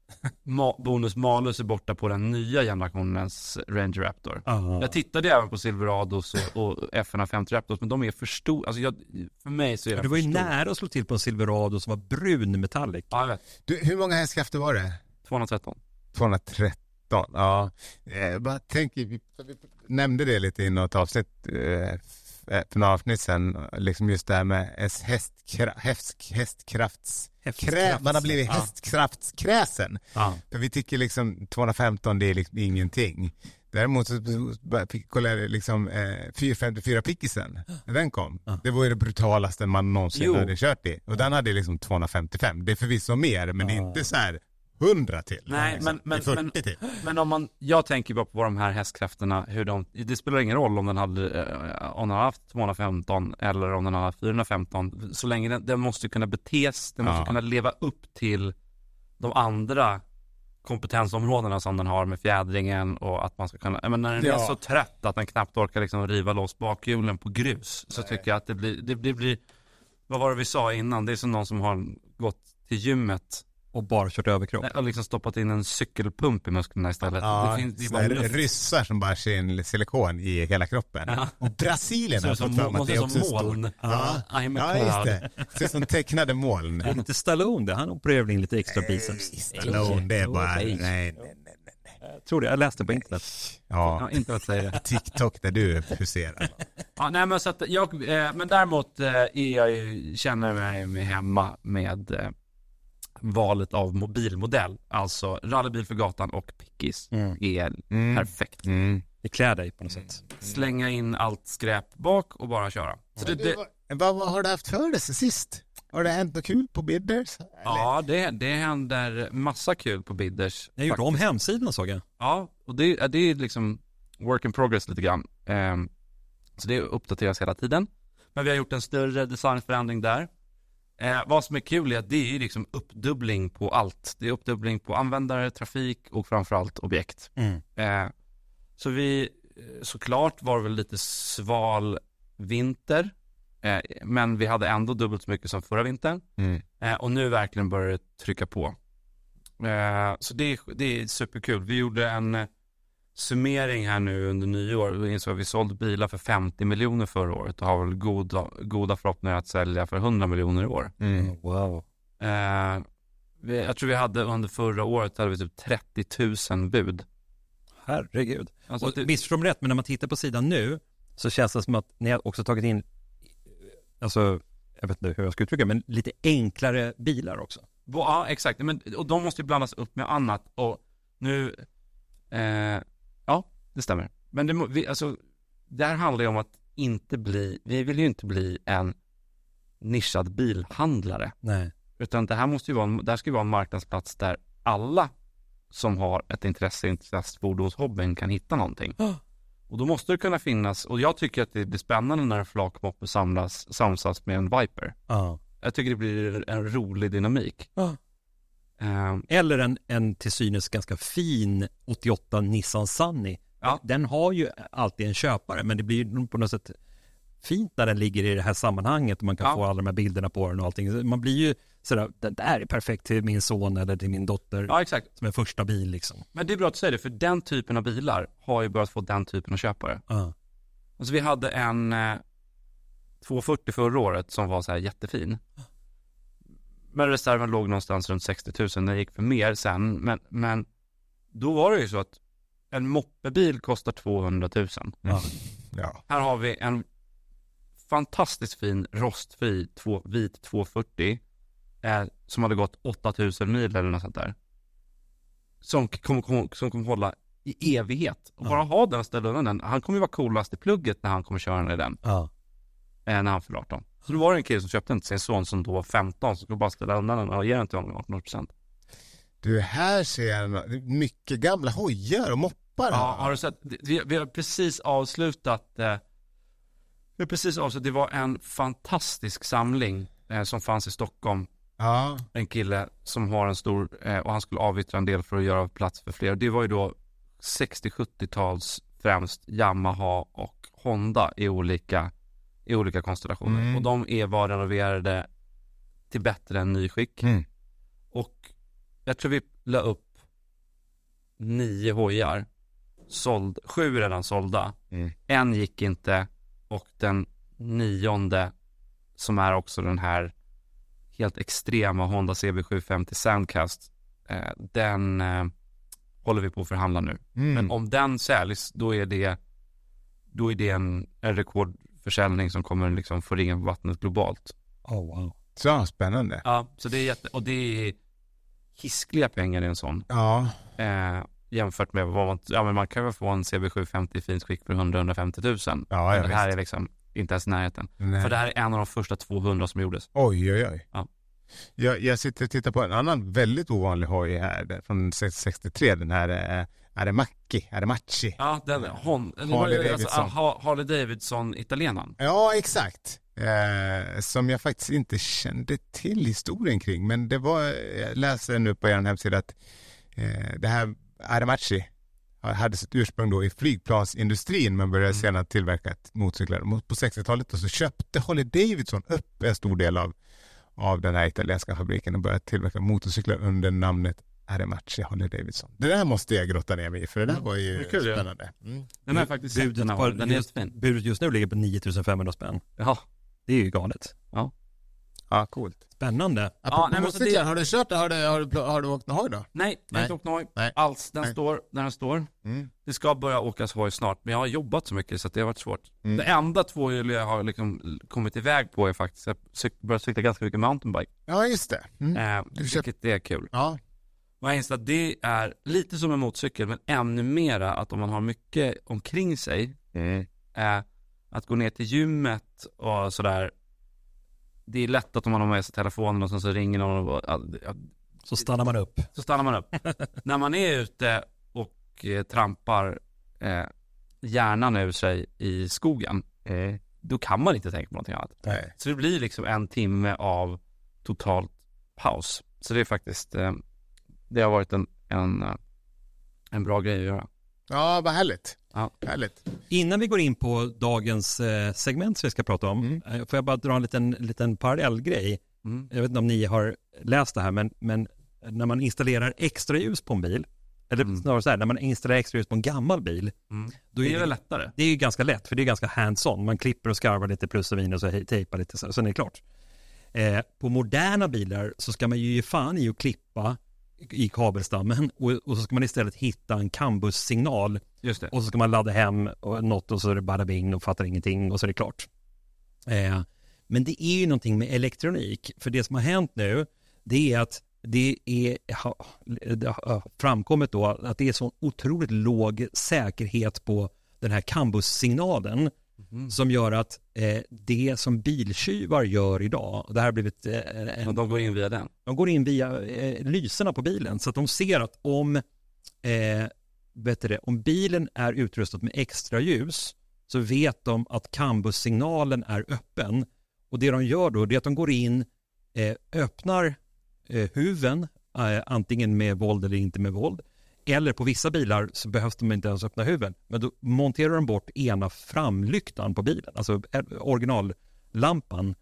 ma- bonus malus är borta på den nya generationens Ranger Raptor. Ja. Jag tittade även på Silverados och, och F ett femtio Raptors, men de är för stora. Alltså jag, för mig så är det Du var ju för stor. nära att slå till på en Silverado som var brun metallic. Ja, jag vet. Du, hur många hästkrafter var det? tvåhundratretton. tvåhundratretton, ja. Jag bara tänker, vi, vi nämnde det lite i något avsnitt eh, för några avsnitt sedan, liksom just det här med hästkra, häst, hästkrafts... Krä, man har blivit Ja. hästkraftskräsen. Ja. För vi tycker liksom tvåhundrafemton det är liksom ingenting. Däremot så kollade jag liksom eh, fyrahundrafemtiofyra pickisen när den kom. Ja. Det var ju det brutalaste man någonsin Jo. hade kört i. Och den hade liksom tvåhundrafemtiofem. Det är förvisso mer, men det är Ja. inte så här hundra till. Nej, liksom. men- men- Det är fyrtio men- till. Men om man, jag tänker bara på de här hästkrafterna, hur de, det spelar ingen roll om den hade, eh, om den har haft tvåhundrafemton eller om den har haft fyrahundrafemton, så länge den, den måste kunna betes, den måste Ja. kunna leva upp till de andra kompetensområdena som den har med fjädringen och att man ska kunna, men när den Ja. är så trött att den knappt orkar liksom riva loss bakhjulen på grus, så tycker jag att det blir, det, det blir, vad var det vi sa innan, det är som någon som har gått till gymmet Och bara kört över kropp. och liksom stoppat in en cykelpump i musklerna istället. Ja, det finns, det är så bara är det luft. ryssar som bara ser en silikon i hela kroppen. Ja. Och Brasilien Ser har ut som fått för mig att måste det är som också stort. moln. Ja, I'm a ja just cloud. det. Ser ut som tecknade moln. Det är lite Stallone det. Han opererar väl in lite extra biceps. Stallone, det är bara, nej, Nej. nej, nej, nej. Jag tror det. Jag läste på internet. Ja, Ja, inte att säga det. TikTok där du huserar. Ja, nej, men, så att jag, eh, men däremot eh, är jag ju, känner mig mig hemma med eh, valet av mobilmodell. Alltså rallybil för gatan och pickis Mm. är Mm. perfekt. Mm. Det klär dig på något sätt. Slänga in allt skräp bak och bara köra. Så det, det, Vad, vad har du haft för dig sen sist? Har det hänt något kul på Bidders? Eller? ja, det, det händer massa kul på Bidders. Jag gjorde om hemsidan såg jag. Ja, och det, det är liksom work in progress lite grann. Ehm, så det uppdateras hela tiden. Men vi har gjort en större designförändring där. Eh, vad som är kul är att det är liksom uppdubbling på allt. Det är uppdubbling på användare, trafik och framförallt objekt. Mm. Eh, så vi, eh, såklart var väl lite sval vinter. Eh, men vi hade ändå dubbelt så mycket som förra vintern. Mm. Eh, och nu verkligen börjar det trycka på. Eh, så det, det är superkul. Vi gjorde en eh, summering här nu under nyår. Vi insåg att vi sålde bilar för femtio miljoner förra året och har väl goda, goda förhoppningar att sälja för hundra miljoner i år. Mm. Wow. Eh, vi, jag tror vi hade under förra året hade vi typ trettio tusen bud. Herregud. Alltså, Och det, missförstå mig rätt, men när man tittar på sidan nu så känns det som att ni har också tagit in, alltså, jag vet inte hur jag ska uttrycka, men lite enklare bilar också. ja, exakt. Men, och de måste ju blandas upp med annat. Och nu, eh, ja, det stämmer. Men det, må- vi, alltså, det här handlar ju om att inte bli, vi vill ju inte bli en nischad bilhandlare. Nej. Utan det här måste ju vara, en- det här ska ju vara en marknadsplats där alla som har ett intresse i fordonshobbyn kan hitta någonting. Oh. Och då måste det kunna finnas, och jag tycker att det blir spännande när en flakmoppe samlas, samsas med en Viper. Ja. Jag tycker det blir en rolig dynamik. Ja. Ehm, Eller en, en till synes ganska fin åttioåtta Nissan Sunny. Ja. Den har ju alltid en köpare, men det blir ju på något sätt fint när den ligger i det här sammanhanget och man kan Ja. få alla de här bilderna på den och allting. Man blir ju sådär, det där är perfekt till min son eller till min dotter ja, exakt. som en första bil liksom. Men det är bra att du säger det, för den typen av bilar har ju börjat få den typen av köpare. Ja. Alltså vi hade en eh, tvåhundrafyrtio förra året som var så här jättefin. Men reserven låg någonstans runt sextio tusen. Den gick för mer sen. Men, men då var det ju så att en moppebil kostar tvåhundra tusen. Ja. Ja. Här har vi en fantastiskt fin rostfri två, vit tvåhundrafyrtio eh, som hade gått åtta tusen mil eller något sånt där. Som kommer kom, som kommer hålla i evighet. Och Ja. bara ha den, ställa undan den. Han kommer ju vara coolast i plugget när han kommer köra i den. Ja. Eh, när han fyller arton. Så då var det en kille som köpte den till sin son som då var femton. Så skulle bara ställa undan den och ge den till honom arton procent. Du, här ser jag mycket gamla hojar och moppar. Ja, har du sett? Vi, vi har precis avslutat eh, Vi har precis avslutat. Det var en fantastisk samling eh, som fanns i Stockholm. Ja. En kille som har en stor eh, och han skulle avyttra en del för att göra plats för fler. Det var ju då sextio-sjuttio-tals främst Yamaha och Honda i olika i olika konstellationer. Mm. Och de är var renoverade till bättre än nyskick. Mm. Och jag tror vi la upp nio hojar. Såld, sju redan sålda. Mm. En gick inte. Och den nionde, som är också den här helt extrema Honda C B sjuhundrafemtio Sandcast, eh, den eh, håller vi på att förhandla nu. Mm. Men om den säljs, då är det då är det en, en rekordförsäljning som kommer liksom få ringen på vattnet globalt. Oh, wow. Så spännande. Ja, så det är jätte, och det är hiskliga pengar i en sån. Ja. Eh, jämfört med vad man, ja men man kan väl få en C B sjuhundrafemtio i fint skick för hundra till hundrafemtio tusen. Ja, ja, det här visst. är liksom inte ens i närheten. Nej. För det här är en av de första tvåhundra som gjordes. Oj, oj, oj. Ja. Jag, jag sitter och tittar på en annan väldigt ovanlig hoj här där, från sextiotre. Den här är Aramacchi, Aramacchi. Ja, den hon, Harley Harley Davidson. Davidson. Alltså, Ha- Harley Davidson italienaren. Ja, exakt. Eh, som jag faktiskt inte kände till historien kring. Men det var, jag läser nu på er hemsida att eh, det här Aramacchi hade sitt ursprung då i flygplansindustrin, men började Mm. senare tillverka ett motorcyklar. På sextiotalet då så köpte Harley Davidson upp en stor del av, av den här italienska fabriken och började tillverka motorcyklar under namnet Aramacchi Harley Davidson. Det där måste jag grotta ner mig i, för det där var ju Det är kul, ja. spännande. Mm. Den är faktiskt sett, den, Budet, har, på, den är just, jättefin. budet just nu ligger på nio tusen femhundra spänn. Ja. Det är ju galet. Ja, coolt. Spännande. Ja, nej, men så det- Har du kört det? Har du, har du, har du åkt någon hoj då? Nej, jag har inte åkt hoj Nej. alls. Den Nej. står där den står. Mm. Det ska börja åkas hoj snart, men jag har jobbat så mycket så att det har varit svårt. Mm. Det enda tvåhjuliga jag har liksom kommit iväg på är faktiskt att jag cyk- börjat cykla ganska mycket mountainbike. Ja, just det. Mm. Eh, Du köpt- vilket det är kul. Ja. Och jag inser att det är lite som en motorcykel, men ännu mera att om man har mycket omkring sig, Mm. eh, att gå ner till gymmet och sådär. Det är lätt att om man har med sig telefonen och sen så ringer någon och ja, ja, Så stannar man upp. så stannar man upp. När man är ute och eh, trampar eh, hjärnan ur sig i skogen, Mm. då kan man inte tänka på någonting annat. Nej. Så det blir liksom en timme av totalt paus. Så det är faktiskt, eh, det har varit en, en, eh, en bra grej att göra. Ja, vad härligt. Ja. Härligt. Innan vi går in på dagens eh, segment som vi ska prata om, Mm. eh, får jag bara dra en liten, liten parallellgrej. Mm. Jag vet inte om ni har läst det här, men, men när man installerar extra ljus på en bil, eller Mm. snarare så här, när man installerar extra ljus på en gammal bil, Mm. då Det är är det, väl lättare. det är ju ganska lätt, för det är ganska hands-on. Man klipper och skarvar lite plus och minus och hej- tejpar lite, så, så är det klart. Eh, på moderna bilar så ska man ju ge fan i att klippa i kabelstammen och, och så ska man istället hitta en CAN-bus-signal Just det. och så ska man ladda hem och något och så är det bada bing och fattar ingenting och så är det klart. Eh, men det är ju någonting med elektronik, för det som har hänt nu, det är att det är ha, det har framkommit då att det är så otroligt låg säkerhet på den här CAN-bus-signalen Mm. som gör att eh, det som biltjuvar gör idag, och det här har blivit eh, en, Och de går in via den. de går in via eh, lyserna på bilen så att de ser att om, eh, vet du det, om bilen är utrustad med extra ljus så vet de att CAN-bus-signalen är öppen, och det de gör då är att de går in, eh, öppnar eh, huven, eh, antingen med våld eller inte med våld, eller på vissa bilar så behövs de inte ens öppna huven, men då monterar de bort ena framlyktan på bilen, alltså originallampan,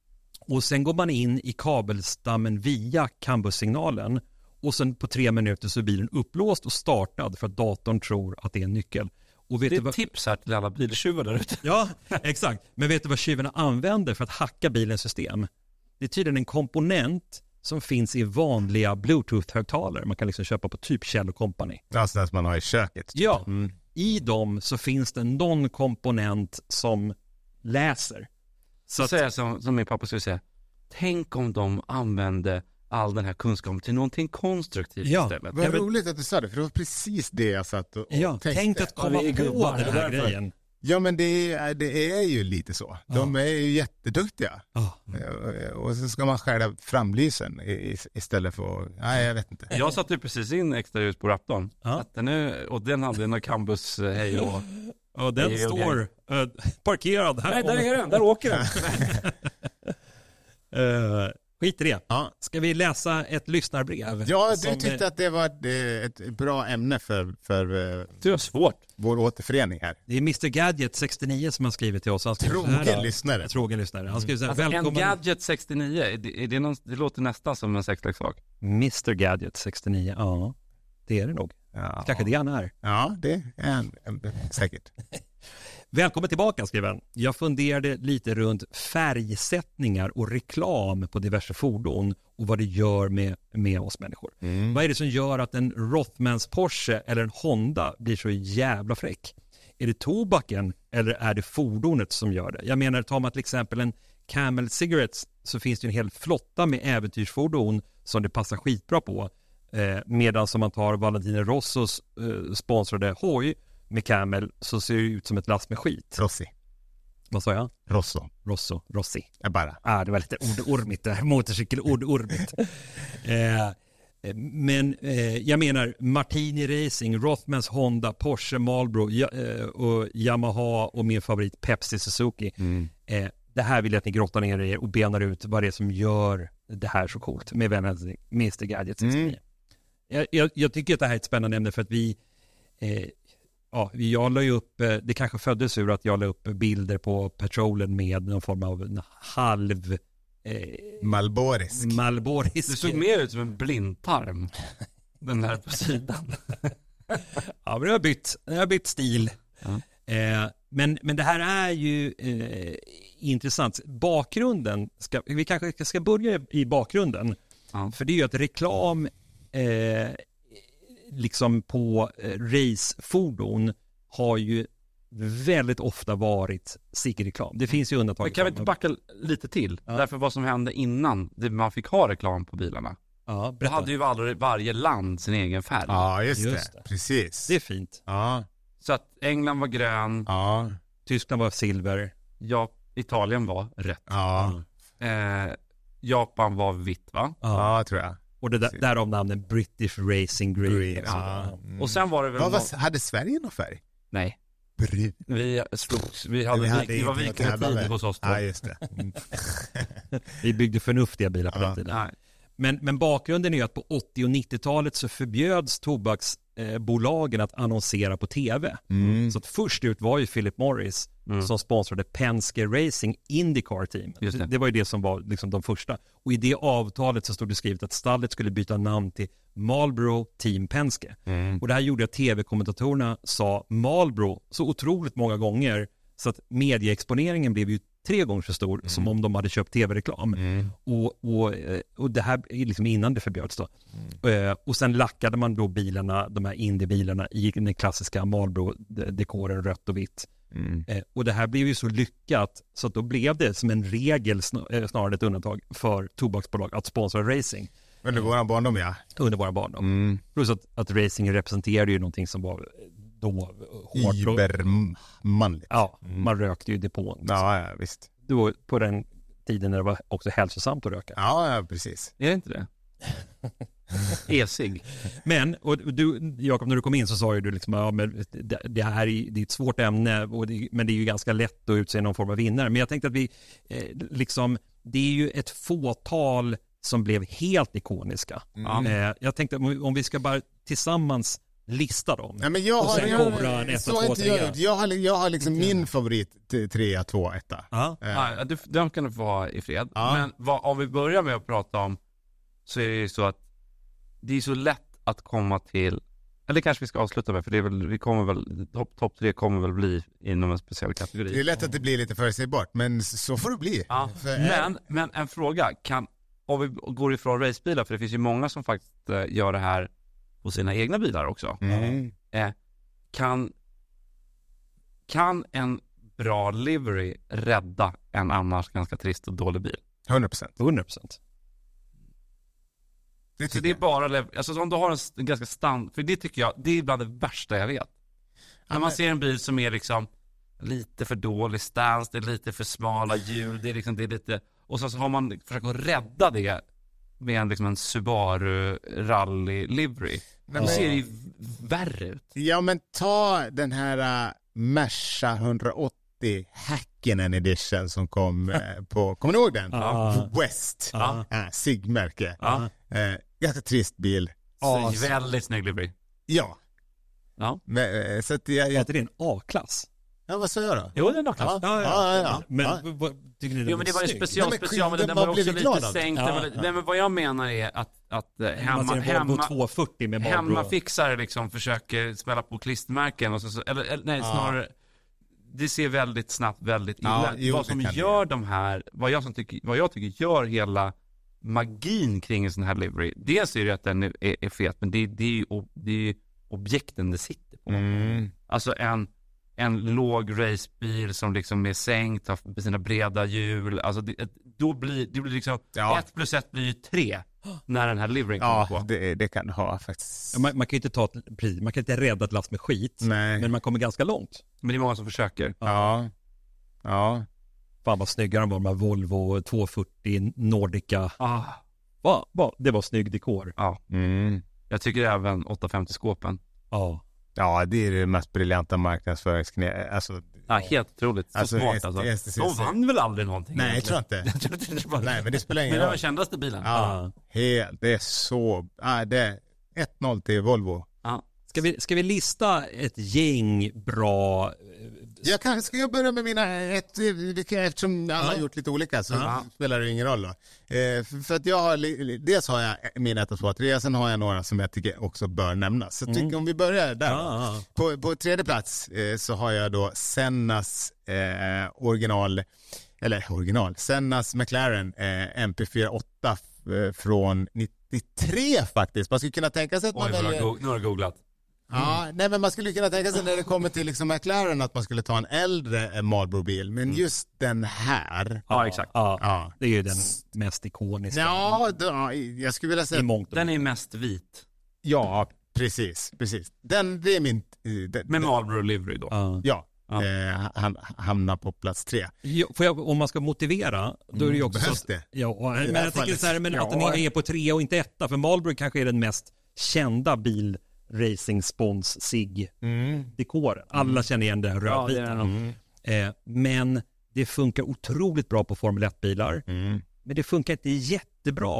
och sen går man in i kabelstammen via CAN-bus-signalen och sen på tre minuter så är bilen upplåst och startad för att datorn tror att det är en nyckel. Och vet Det är du vad... ett tips här till alla biltjuvar där ute. Ja, exakt. Men vet du vad tjuvarna använder för att hacka bilens system? Det är tydligen en komponent som finns i vanliga Bluetooth-högtalare. Man kan liksom köpa på typ Kjell och Company. Ja, sådär som man har i köket. typ. Ja, Mm. i dem så finns det någon komponent som läser. Så Så att, säger jag som, som min pappa skulle säga, tänk om de använde all den här kunskapen till någonting konstruktivt Ja. istället. Vad Ja, men- roligt att du sa det, för det var precis det jag satt och, och ja, tänkte. tänk att komma Ja, vi är på gubbar. den här Därför. grejen. Ja, men det är, det är ju lite så. De är ju jätteduktiga. Ja. Eh, Och så ska man skära framlysen i- i- istället för, nej jag vet inte. Jag satte ju precis in extra ljus på Raptorn. Ja. Att den är, och den hade en CAN-bus, eh, hej och... Och den Det är okej. står eh, parkerad här. Nej, där är den, där åker den. Eh, skit i det. Ja, Ska vi läsa ett lyssnarbrev? ja du Som, tyckte att det var ett, ett bra ämne för, för eh, Det var svårt. vår återförening här. Det är mister Gadget sextionio som har skrivit till oss. Han skriver så här, Trogen då. lyssnare. Trogen lyssnare. Han skriver så här, Alltså, en välkommen Gadget sextionio, är det, är det, någon, det låter nästan som en sexleksak. mister Gadget sextionio. Ja, det är det nog. Ja, Kanske det han är. ja det är en, en, säkert. Välkommen tillbaka, skriver han. Jag funderade lite runt färgsättningar och reklam på diverse fordon och vad det gör med, med oss människor. Mm. Vad är det som gör att en Rothmans Porsche eller en Honda blir så jävla fräck? Är det tobaken eller är det fordonet som gör det? Jag menar, tar man till exempel en Camel Cigarettes så finns det en hel flotta med äventyrsfordon som det passar skitbra på. Eh, medan som man tar Valentino Rossos eh, sponsrade hoj med Camel så ser det ut som ett last med skit. Rossi. Vad sa jag? Rosso. Rosso, Rossi. Jag bara. Ah, det var lite ordormigt det här, motorcykelordormigt. eh, men eh, jag menar Martini Racing, Rothmans Honda, Porsche, Marlboro ja, eh, och Yamaha och min favorit Pepsi Suzuki. Mm. Eh, det här vill jag att ni grottar ner er och benar ut vad det är som gör det här så coolt med vännen mister Gadget sextionio. Mm. Jag, jag, jag tycker att det här är ett spännande ämne för att vi eh, ja, jag la ju upp, eh, det kanske föddes ur att jag la upp bilder på Patrolen med någon form av en halv eh, Malborisk. Malborisk. Det såg mer ut som en blindtarm. Den där på sidan. Ja, men jag har bytt, jag har bytt stil. Ja. Eh, men, men det här är ju eh, intressant. Bakgrunden, ska, vi kanske ska börja i bakgrunden. Ja. För det är ju att reklam eh, liksom på eh, racefordon har ju väldigt ofta varit säkerhetsreklam. Det finns ju undantag. Men kan vi inte backa lite till? Ja. Därför vad som hände innan det, man fick ha reklam på bilarna. Ja, Då berätta. hade ju varje, varje land sin egen färg. Ja, just, Just det. det. Precis. Det är fint. Ja, Så att England var grön, ja, Tyskland var silver. ja, Italien var rött. ja, Eh, Japan var vitt, va? Ja. ja, tror jag. Och det där, därav namnen British Racing Green. Green, Alltså, ja. ja. Mm. Och sen var det väl... Vad någon- var, hade Sverige någon färg? Nej, Brun. vi slogs, vi hade, Vi hade det var inte något jävla vikingatider med. hos oss då. Ja, just det. Mm. Vi byggde förnuftiga bilar på Ja. den tiden. Nej. Men, men bakgrunden är ju att på åttio- och nittiotalet så förbjöds tobaksbolagen att annonsera på tv. Mm. Så att först ut var ju Philip Morris mm. som sponsrade Penske Racing IndyCar Team. Det. det var ju det som var liksom de första. Och i det avtalet så stod det skrivet att stallet skulle byta namn till Marlboro Team Penske. Mm. Och det här gjorde att tv-kommentatorerna sa Marlboro så otroligt många gånger så att medieexponeringen blev ju tre gånger så stor mm. som om de hade köpt tv-reklam. Mm. Och, och, och det här är liksom innan det förbjöds då. Mm. Och sen lackade man då bilarna, de här Indy-bilarna i den klassiska Marlboro-dekoren rött och vitt. Mm. Och det här blev ju så lyckat så att då blev det som en regel snarare ett undantag för tobaksbolag att sponsra racing. Under våra barndom, ja. Under våra barndom. Mm. Plus att, att racing representerade ju någonting som var då hårt. Ibermanligt. Ja, man rökte ju depån. Ja, ja, visst. Då på den tiden när det var också hälsosamt att röka. Ja, ja precis. Är det inte det? E-cigg. Men, och du, Jakob, när du kom in så sa ju du liksom, ja, men det, det här är, det är ett svårt ämne, och det, men det är ju ganska lätt att utse någon form av vinnare. Men jag tänkte att vi, eh, liksom, det är ju ett fåtal som blev helt ikoniska. Mm. Eh, jag tänkte om, om vi ska bara tillsammans lista dem. Ja, men jag har, jag, jag, så inte jag, jag, har, jag har liksom min favorit tre, två, ett. Ja. Eh. Ja, du, den kan du få ha i fred. Ja. Men vad, om vi börjar med att prata om, så är det ju så att det är så lätt att komma till, eller kanske vi ska avsluta med, för det är väl, vi kommer väl, topp top tre kommer väl bli inom en speciell kategori. Det är lätt att det blir lite förutsägbart, men så får det bli. Ja. För, men, men en fråga, kan, om vi går ifrån racebilar, för det finns ju många som faktiskt eh, gör det här på sina egna bilar också. Mm. Eh, kan, kan en bra livery rädda en annars ganska trist och dålig bil? hundra procent. hundra procent. Det, så det är bara, alltså om du har en, en ganska stand, för det tycker jag, det är bland det värsta jag vet. Ja, när man ser en bil som är liksom lite för dålig stance, det är lite för smala hjul, det är liksom, det är lite, och så, så har man försökt att rädda det med en, liksom en Subaru Rally livery. Men det ser ju värre ut. Ja, men ta den här uh, Merca hundraåttio Hackenen edition som kom uh, på, kommer ni ihåg den? Ah. West, Ah. Uh, Sigmärke. Ah. Uh, ganska trist bil. Ah, så väldigt snygg livery. Ja. Ja. Men, uh, så att jag, jag... Är det en A-klass? Ja, vad sa jag då? Jo, det är en A-klass. Ja, ja, ja, ja. Men ja. vad, tycker ni det jo, men det var ju special, nej, men, special, men den, den var var också lite sänkt. Ja, var, ja. Nej, men vad jag menar är att, att hemma, hemma, tvåhundrafyrtio med Marlboro. hemmafixare liksom försöker smälla på klistermärken och så, så eller, eller nej, ja. snarare det ser väldigt snabbt väldigt illa. Ja, jo, vad som gör de här, vad jag, som tycker, vad jag tycker gör hela magin kring en sån här livery, dels är det att den är, är fet, men det, det är ju det är objekten det sitter på. Mm. Alltså en en låg racebil som liksom är sänkt, har sina breda hjul, alltså det, då blir det blir liksom ja. ett plus ett blir ju tre när den här livering kommer ja, på. Det, det kan ha faktiskt. Ja, man, man kan ju inte ta ett pris, man kan inte rädda ett last med skit. Nej. Men man kommer ganska långt. Men det är många som försöker. Ja. Ja. Fan vad snygga de var, de här Volvo tvåhundrafyrtio Nordica. Ah. Va, va, det var snygg dekor. Ja. Mm. Jag tycker även åttahundrafemtio-skåpen. Ja. Ja, det är det mest briljanta marknadsföringsknä. Alltså, ja, helt otroligt. Så alltså, smart S- alltså. S- S- De vann väl aldrig någonting? Nej, jag tror inte. Nej, men det spelar ingen roll. Men det var roll. kändaste bilen. Ja, helt. Det är så... Ah, det är ett noll till Volvo. Ja. Ska vi, ska vi lista ett gäng bra... Jag kan, ska jag börja med mina ett, eftersom alla har gjort lite olika så Ja. spelar det ingen roll då. Eh, för, för att jag har, dels har jag min ett och två, tre, sen har jag några som jag tycker också bör nämnas. Så jag tycker Mm. om vi börjar där. Ja. På, på tredje plats eh, så har jag då Sennas eh, original, eller original, Sennas McLaren eh, M P fyrtioåtta eh, från nittiotre faktiskt. Man skulle kunna tänka sig att man Oj, väljer... väljer... nu har du googlat. Ja, nej men man skulle kunna tänka sig när det kommer till liksom McLaren att man skulle ta en äldre Marlboro-bil. Men Mm. just den här. Ja, exakt. Ja, Ja. det är ju den mest ikoniska. Ja, då, jag skulle vilja I säga. mångt och Den är mest vit. Ja, precis, precis. Den, det är min... Den, Med Marlboro livery då. Ja. ja, Ja. eh, han hamnar på plats tre. Ja, får jag, om man ska motivera, då är det ju också Behövs så, det? Ja, men det här jag tänker fallet. så här, men att den Ja. är på tre och inte etta, för Marlboro kanske är den mest kända bil racing spons sig Mm. dekoren. Alla känner igen den Ja, det rödvita. är den. Mm. eh, men det funkar otroligt bra på Formel ett-bilar. Mm. Men det funkar inte jättebra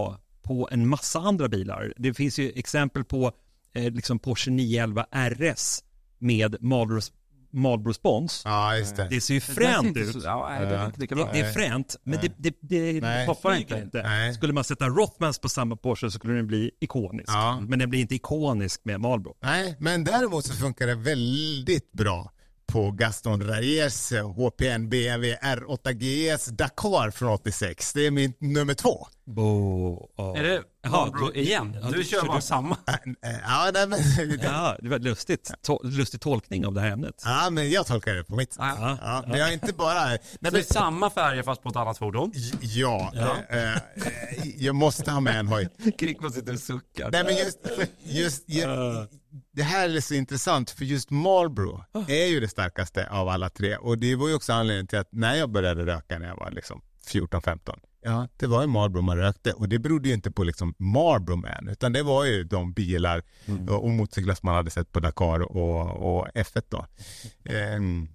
på en massa andra bilar. Det finns ju exempel på eh, liksom Porsche nio elva R S med Marlboro, Marlboro spons. Ja, just det. Det ser ju Det fränt är ut. inte så- Ja, nej, det är inte lika bra. Det, det är fränt, men det, det, det, Nej. det Hoppar flyger inte. inte. Nej. Skulle man sätta Rothmans på samma Porsche så skulle den bli ikonisk. Ja. Men den blir inte ikonisk med Marlboro. Nej, men däremot så funkar det väldigt bra på Gaston Reyes H P N B M W R åtta G S Dakar från åttiosex. Det är min nummer två. Bo, ja. Är det Marlboro du- igen? ja, Du du- kör så bara du- samma. Äh, äh, Ja, nej, men, Ja, det var lustigt. To- lustig tolkning av det här ämnet. ja, men jag tolkar det på mitt sätt. Ja. Ja, men jag är inte bara... Nej, Så men, det är samma färger fast på ett annat fordon. ja, äh, äh, jag måste ha med en hoj. Krikman sitter och suckar. Nej, men just, just, ju- det här är så intressant för just Marlboro är ju det starkaste av alla tre och det var ju också anledningen till att när jag började röka när jag var liksom fjorton femton, ja, det var ju Marlboro man rökte och det berodde ju inte på liksom Marlboro Man utan det var ju de bilar mm. och, och motorcyklar som man hade sett på Dakar och, och F ett då. Um,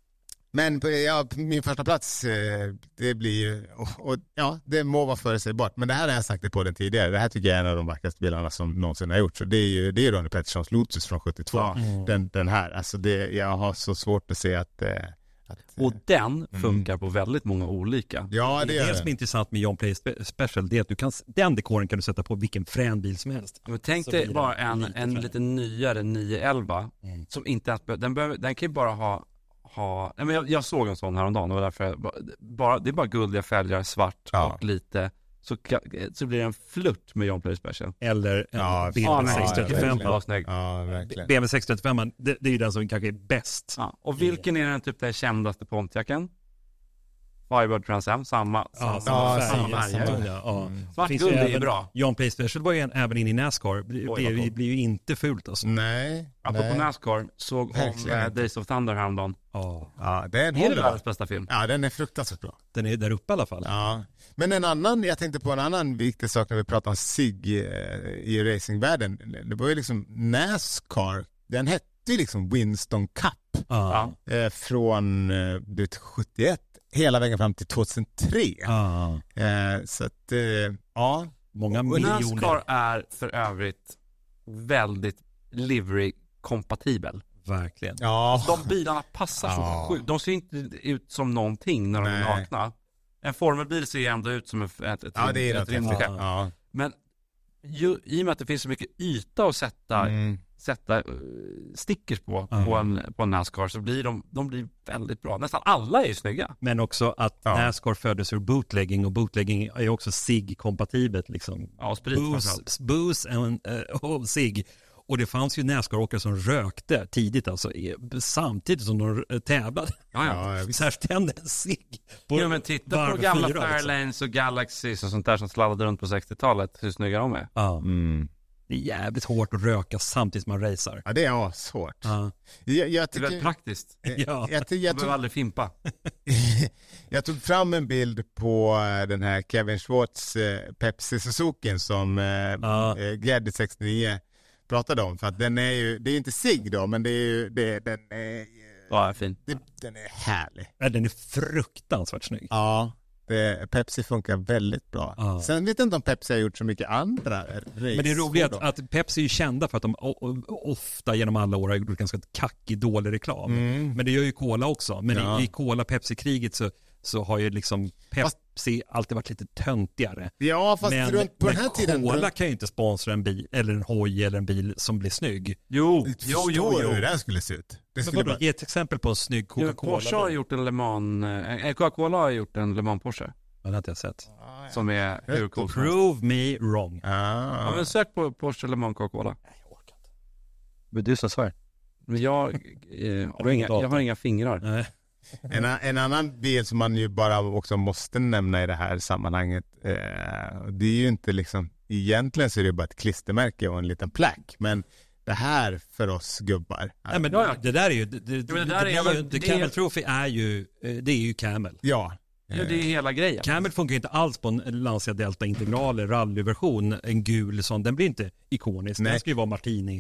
Men på, ja, på min första plats, eh, det blir ju, och, och, ja, det må vara förutsägbart. Men det här har jag sagt det på den tidigare. Det här tycker jag är en av de vackraste bilarna som någonsin har gjort. Så det är ju, det är Ronnie Peterssons Lotus från sjuttiotvå. Mm. Den, den här, alltså det, jag har så svårt att se att... Eh, att Och den funkar på väldigt många olika. ja, det Det, gör det som är den. intressant med John Play Spe- Special det är att du kan, den dekoren kan du sätta på vilken frän bil som helst. Men tänk Så dig blir det bara en, lite en frän. lite nyare nio elva Mm. som inte ens, be- den, behöver, den kan ju bara ha, ha nej men jag, jag såg en sån häromdagen och därför jag, bara- bara, det är bara guldiga fälgar, svart Ja. och lite så, ka- så blir det en flört med John Play Special. Eller en Ja, B M Ja, W nej, ja, sex trettiofem. verkligen. var snygg. Ja, verkligen. B M W sex trettiofem, det, det är ju den som kanske är bäst. Ja. Och vilken är den typ den kändaste Pontiacen? Firebird Trans Am, samma, Ja, samma, samma ja, färg. samma färger. Samma, ja, ja. Svart Finns guld ju är ju även- bra. John Play Special var ju en, även in i NASCAR. Det Oj, vad blir, coolt. blir ju inte fult alltså. Nej. Apropå nej. NASCAR, såg om Verkligen eh, inte. Days of Thunder häromdagen. Ja, Ja, den Är det håller. världens bästa film? Ja, den är fruktansvärt bra. den är där uppe i alla fall. Ja, men en annan, jag tänkte på en annan viktig sak när vi pratar om S I G eh, i racingvärlden. Det var ju liksom NASCAR, den hette ju liksom Winston Cup Ja. eh, från eh, du vet, sjuttioett hela vägen fram till tjugohundratre. Ja. Eh, så att, eh, ja. Många Och miljoner. NASCAR är för övrigt väldigt livery-kompatibel. Verkligen. Ja, De bilarna passar Ja. så sjukt. De ser inte ut som någonting när de är Nej. nakna. En formelbil ser ju ändå ut som ett, ett, ett, ja det är ett något rymdskepp. häftigt. Ja. Men ju, i och med att det finns så mycket yta att sätta, Mm. sätta uh, stickers på, Ja. på, en, på en NASCAR så blir de, de blir väldigt bra. Nästan alla är ju snygga. Men också att Ja. NASCAR föddes ur bootlegging och bootlegging är ju också S I G-kompatibelt liksom. Ja, och sprit framförallt. Booze, booze and, uh, och S I G. Och det fanns ju NASCAR-åkare som rökte tidigt alltså, i- samtidigt som de eh, tävlade. Ja, ja. Ja, jag visst. Så här tände en C I G på Ja, men titta varv på gamla fyra, liksom. Fairlanes och Galaxies och sånt där som sladdade runt på sextiotalet. Hur snygga de är. Ja, Mm. det är jävligt hårt att röka samtidigt som man racear. Ja, det är svårt. Ja. Jag, jag, Det är tycker, väldigt praktiskt. eh, Ja. jag, ty- Du jag, behöver tog, aldrig fimpa. jag tog fram en bild på eh, den här Kevin Schwartz eh, Pepsi Suzuki som eh, Ja. eh, Gladdy sextionio pratade om. För att den är ju, det är ju inte S I G då, men det är ju, det, den, är, ju- Ja, fin. det, den är härlig. Ja, den är fruktansvärt snygg. Ja, det, Pepsi funkar väldigt bra. Ja. Sen vet jag inte om Pepsi har gjort så mycket andra race. Men det är roligt att, att Pepsi är ju kända för att de o- o- ofta genom alla år har gjort ganska kackig, dålig reklam. Mm. Men det gör ju Cola också. Men Ja. i, i Cola-Pepsi-kriget så, så har ju liksom Pepsi alltid varit lite töntigare. Ja, fast men runt på men den här tiden... Cola runt, kan ju inte sponsra en bil, eller en hoj eller en bil som blir snygg. Jo, jo, förstår jo, du jo. hur den skulle se ut? Det Men skulle vadå, bara, ge ett exempel på en snygg Ja, Porsche har Coca-Cola. gjort en Le Mans, eh, Coca-Cola har gjort en Le Mans Porsche. Ja, det har inte jag sett. Som är hur cool som helst. Prove me wrong. ah. Ja, men sök på Porsche Le Mans Coca-Cola. Jag orkar inte. Det är du som svär. Men jag, eh, har inga, jag har inga fingrar. Nej. En, a- en annan bil som man ju bara också måste nämna i det här sammanhanget, eh, det är ju inte liksom, egentligen så är det bara ett klistermärke och en liten plack, men det här för oss gubbar. Nej, men Ja, ja. det där är ju, det, det, men det det, där blir är väl- ju, det det är- Camel Trophy är ju, eh, det är ju Camel. Ja. Ja, det är hela grejen. Camel funkar inte alls på en Lancia Delta Integral eller rallyversion, en gul sån, den blir inte ikonisk, Nej. den ska ju vara Martini.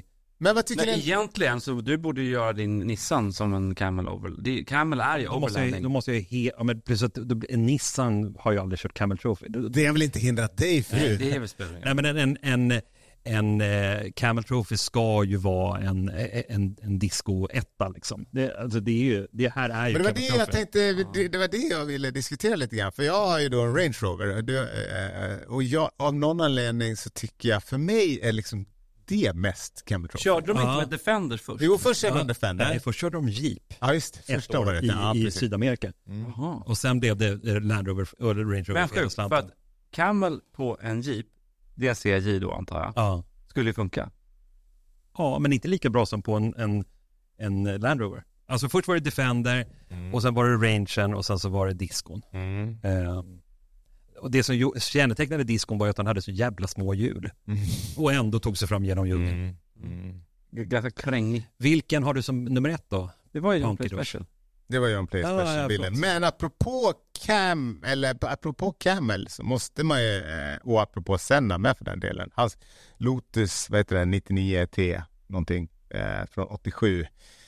Men vad tycker Nej, ni? egentligen så du borde ju göra din Nissan som en Camel Over. Det, Camel är ju Då måste jag, overlanding. då måste jag he, ja, men plus att då, en Nissan har ju aldrig kört Camel Trophy. Då- Det har väl inte hindrat dig förut? Det är väl spelar Nej, men en, en, en, en eh, Camel Trophy ska ju vara en, en, en disco-etta liksom. Det, alltså det, är ju, det här är ju Men det var Camel det jag Trophy. tänkte, det, det var det jag ville diskutera lite grann. För jag har ju då en Range Rover. Du, eh, och jag, av någon anledning så tycker jag, för mig är liksom det mest Camel Trophy. Körde de inte Ja. med Defender först? Jo, först körde Ja, de Defender. Nej, först körde de Jeep Ja, just ett första år året. i, Ja, i precis. Sydamerika. Jaha. Och sen blev det eh, Land Rover, eller Range Rover Men för hela sjukt, för slanten. att Camel på en Jeep, D C J då antar jag, Ja. skulle ju funka. ja, men inte lika bra som på en, en, en Land Rover. Alltså först var det Defender och sen var det Rangen och sen så var det diskon. Mm. Eh, och det som jo- kännetecknade diskon var ju att han hade så jävla små hjul. Mm. Och ändå tog sig fram genom djungeln. Mm. Mm. G- Ganska krängig. Vilken har du som nummer ett då? Det var ju en Honky Play Dosh. Special. Det var ju en Play Ja, ja, Special-bilen. förlåt. Men apropå Cam, eller apropå Camel så måste man ju, eh, och apropå Senna med för den delen, hans Lotus, vad heter det, nittionio T någonting eh, från åttiosju.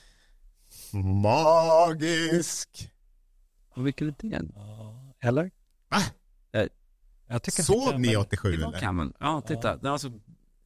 Magisk! Och vilken är det? Eller? Va? Eh, Jag tycker Såg ni åttiosju Det var eller? Camel. Ja, titta. Det är alltså,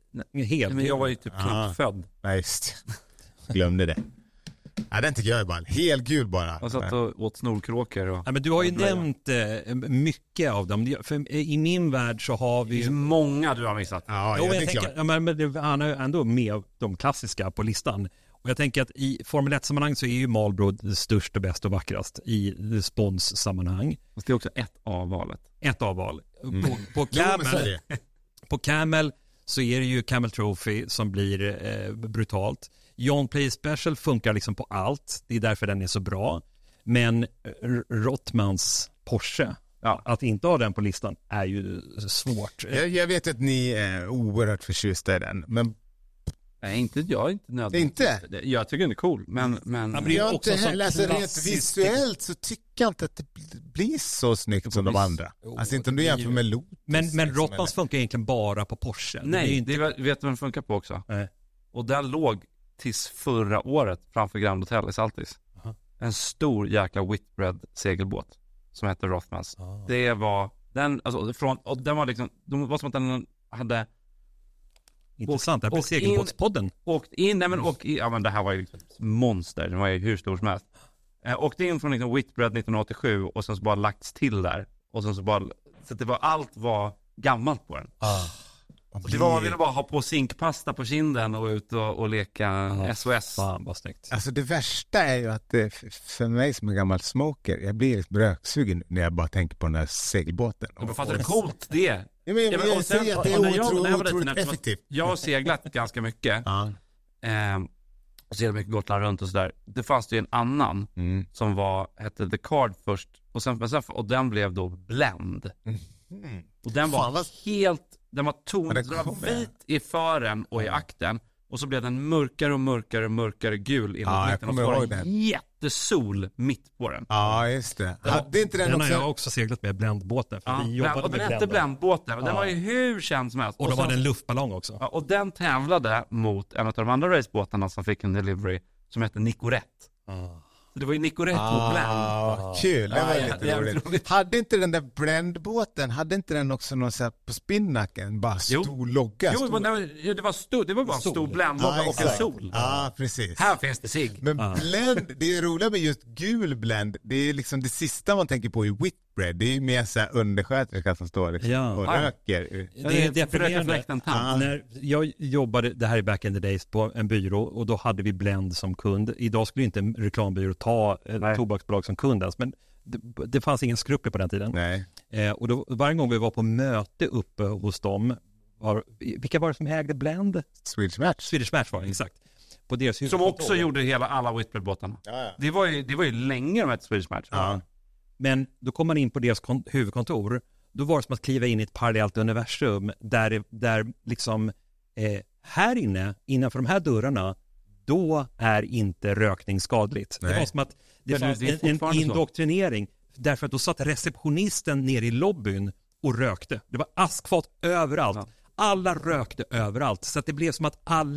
Helt. men jag var ju typ Ah. knappt född. Nej, just det. Glömde det. Ja, den tycker jag är bara helgul bara. Jag satt och åt snorkråkor och... Ja, men du har ju Ja, blöja. nämnt eh, mycket av dem. För i min värld så har Det vi finns ju... många du har missat. Ja, Jo, ja, det jag är tänker, klart. ja, men, men det, han är ju ändå med de klassiska på listan. Och jag tänker att i Formel ett-sammanhang så är ju Marlboro störst och bäst och vackrast. I spons-sammanhang. Fast det är också ett av valet. Ett avval. Mm. På, på, Jo, men så är Camel, det. på Camel så är det ju Camel Trophy som blir eh, brutalt. John Play Special funkar liksom på allt. Det är därför den är så bra. Men R- Rottmans Porsche, Ja. att inte ha den på listan är ju svårt. Jag, jag vet att ni är oerhört förtjusta i den, men Nej, inte jag är inte nödvändigt. Inte? Det- Jag tycker den är cool, men... men Ja, men det är jag också inte så heller, alltså, rent klassiskt- visuellt så tycker jag inte att det bl- blir så snyggt som de bli- andra. Jo, Alltså inte om du det blir jämför ju- med Lotus. Men, men liksom, Rottmans funkar egentligen bara på Porsche. Det är nej, ju inte... det vet vet du vad den funkar på också? Nej. Och den låg tills förra året framför Grand Hotel i Saltis. Aha. En stor jäkla Whitbread segelbåt som hette Rothmans. Ah. Det var den, alltså från, och den var liksom, det var som att den hade Intressant, det här och blir Segelbåtspodden. åkt in, nej men åkt in, ja men det här var ju liksom ett monster, den var ju hur stor som helst. Eh, åkte in från liksom Whitbread nittonhundraåttiosju och sen så bara lagts till där. Och sen så bara, så att det var, allt var gammalt på den. Man Och det blir- var, man ville bara ha på zinkpasta på kinden och ut och, och leka Ja, S O S. Fan vad snyggt. Alltså det värsta är ju att det, f- för mig som en gammal smoker, jag blir lite röksugen när jag bara tänker på den här segelbåten. Men fattar du coolt det? Ja, men, Ja, jag, men, jag och sen- säger att det och när är jag- otro, när jag var liten, otroligt eftersom att effektivt. Jag har seglat ganska mycket. Ja. Eh, och seglade mycket Gotland runt och sådär. Det fanns det ju en annan Mm. som var, hette The Card först. Och, sen, men sen, och den blev då Blend. Mm. Och den var Fan, vad- helt, den var ton, Men det den var kom- vit i fören och i akten. Och så blev den mörkare och mörkare och mörkare gul inåt Ja, jag mitten. Och kommer så var ihåg det den. jättesol mitt på den. Ja, just det. Hade inte den, Den har också... jag också seglat med, bländbåten. För Ja, vi jobbade och den med hette Blend. Bländbåten och den Ja. var ju hur känd som helst. Och då sen- var det en luftballong också. Ja, och den tävlade mot en av de andra racebåtarna som fick en delivery som hette Nicorette. Så det var ju Nicorette mot Blend. Ah, kul, det Ja, var ja, lite det är roligt. roligt. Hade inte den där Blendbåten, hade inte den också någon så här på spinnacken, bara Jo. stor logga? Jo, stor... men det var, det var, stor, det var bara en Sol. stor Blendlogga Ja, och en exakt. sol. Ja, precis. Här finns det sig. Men Ja. Blend, det är roliga med just gul Blend, det är liksom det sista man tänker på i Whitbread, det är ju mer så här undersköterska som står liksom Ja. och Ja. röker. Det är deprimerande. Fläkten Ja. När jag jobbade, det här är back in the days, på en byrå och då hade vi Blend som kund. Idag skulle inte en reklambyrå ta ett Nej. tobaksbolag som kund ens, men det, det fanns ingen skrupler på den tiden. Nej. Eh, och då, varje gång vi var på möte uppe hos dem, var, vilka var det som ägde Blend? Swedish Match. Swedish Match var det, exakt. På deras Som huvudkontor. också gjorde hela alla Whitbread-båtarna. Ja, ja. Det var ju, det var ju länge de hette Swedish Match. Ja. Men då kom man in på deras kon- huvudkontor, då var det som att kliva in i ett parallellt universum där, det- där liksom eh, här inne, innanför de här dörrarna, då är inte rökning skadligt. Det Nej. var som att det Men det- fanns det är en, en fortfarande så. indoktrinering, därför att då satt receptionisten nere i lobbyn och rökte. Det var askfat överallt. Ja. Alla rökte överallt, så att det blev som att alla